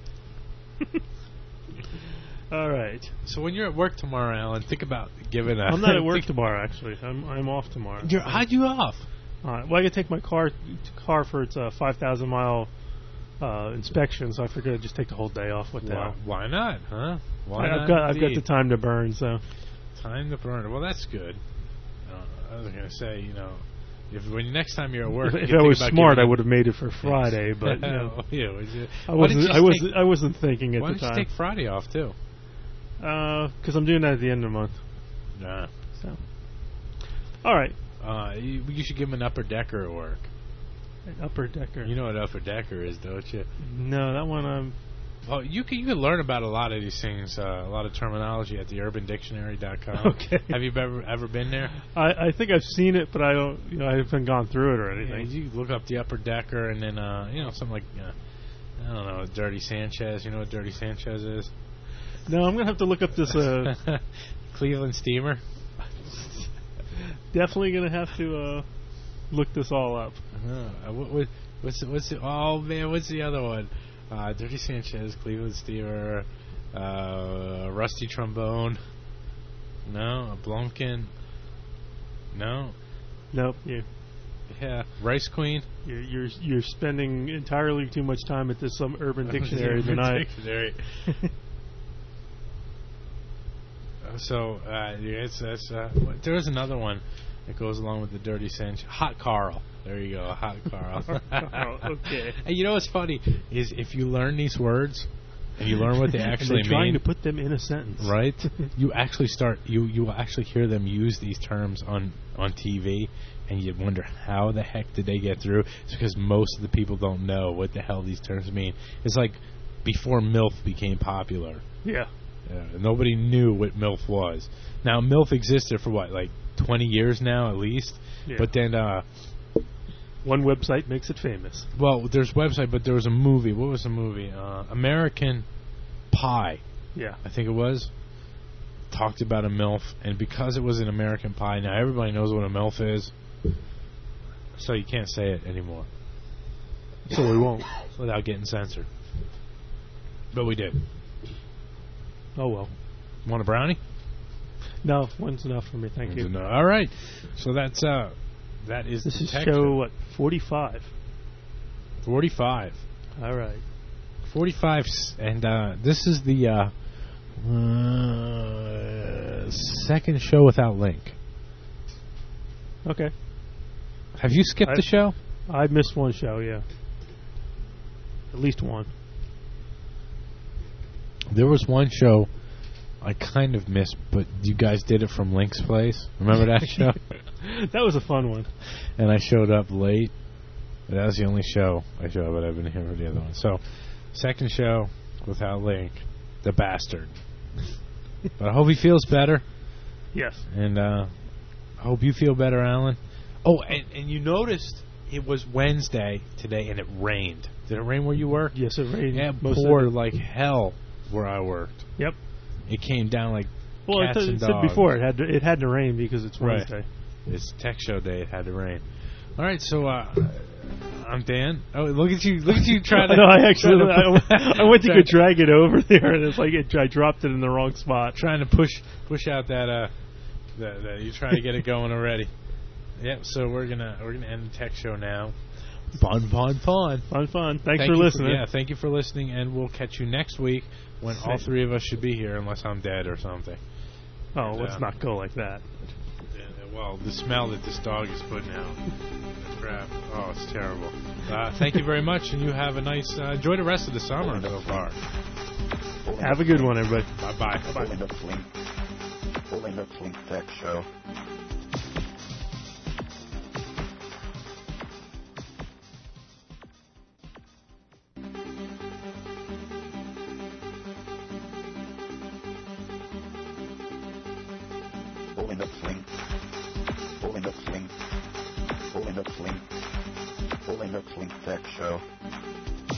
All right. So when you're at work tomorrow, Alan, think about giving a... I'm not at work tomorrow, actually. I'm I'm off tomorrow. You're, how'd you off? Uh, well, I got to take my car car for its uh, five thousand mile uh, inspection, so I figured I'd just take the whole day off. What the why, hell? Why not, huh? Why I, not I've got I've got indeed. the time to burn, so... Time to burn. Well, that's good. Uh, I was going to say, you know... If when next time you're at work, if, if you I was giving smart, I would have made it for Friday. But you know, yeah, was it, I wasn't. I wasn't. I wasn't thinking at why the time. Why don't you take Friday off too? Because uh, I'm doing that at the end of the month. Nah. So. All right. Uh, you, you should give him an upper decker at work. An upper decker. You know what upper decker is, don't you? No, that one I'm. Well, you can you can learn about a lot of these things, uh, a lot of terminology at the urban dictionary dot com. Okay. Have you ever ever been there? I, I think I've seen it, but I don't. You know, I haven't gone through it or anything. Yeah, you look up the upper decker, and then uh, you know something like uh, I don't know, Dirty Sanchez. You know what Dirty Sanchez is? No, I'm gonna have to look up this. Uh, Cleveland steamer. Definitely gonna have to uh, look this all up. Uh, what, what, what's what's the, oh man, what's the other one? Uh, Dirty Sanchez, Cleveland steamer. Uh, Rusty Trombone. No. A Blomkin. No. Nope. You, Yeah. Rice Queen. you're, you're you're spending entirely too much time at this some Urban Dictionary tonight. Dictionary. So uh, yeah, it's, it's uh, there is another one that goes along with the Dirty Cinch. Hot Carl. There you go, Hot Carl. Oh, okay. And you know what's funny is if you learn these words and you learn what they actually and they're trying mean, to put them in a sentence, right? You actually start you you will actually hear them use these terms on on T V, and you wonder how the heck did they get through? It's because most of the people don't know what the hell these terms mean. It's like before MILF became popular. Yeah. Yeah, nobody knew what MILF was. Now, MILF existed for what, like twenty years now at least? Yeah. But then, uh, One website makes it famous. well, there's website, but there was a movie. What was the movie? Uh, American Pie, Yeah. I think it was. Talked about a MILF, and because it was an American Pie, now everybody knows what a MILF is. So you can't say it anymore So we won't. without getting censored. But we did. Oh well. Want a brownie? No, one's enough for me. Thank you. No. All right. So that's uh, that is This the is tech show what forty-five. forty-five. All right. forty-five, and uh, this is the uh, uh, second show without Link. Okay. Have you skipped I- the show? I missed one show. Yeah. At least one. There was one show I kind of missed, but you guys did it from Link's place. Remember that show? That was a fun one. And I showed up late. That was the only show I showed up, but I've been here for the other one. So, second show without Link, the bastard. But I hope he feels better. Yes. And uh, I hope you feel better, Alan. Oh, and, and you noticed it was Wednesday today, and it rained. Did it rain where you were? Yes, it rained. Yeah, it most of poured it. like hell where I worked. Yep. It came down like Well, cats it, and it said dogs. before it had to, it had to rain because it's Right. Wednesday. It's tech show day. It had to rain. All right, so uh, I'm Dan. Oh, look at you! Look at you trying to. No, I actually trying I, I went to go drag it over there, and it's like it, I dropped it in the wrong spot. Trying to push push out that uh, that, that you're trying to get it going already. Yep. So we're gonna we're gonna end the tech show now. Fun, fun, fun. Fun, fun. Thanks Thank for you listening. yeah, thank you for listening, and we'll catch you next week when all three of us should be here, unless I'm dead or something. Oh, And, let's uh, not go like that. Yeah, well, the smell that this dog is putting out. The crap. Oh, it's terrible. Uh, thank you very much, and you have a nice. Uh, enjoy the rest of the summer so far. Have a good one, everybody. Bye bye. Pulling the Flink. Pulling the Flink Tech Show. Pulling the Flink. Pulling the Flink. Pulling the Flink. Pulling the Flink Tech Show.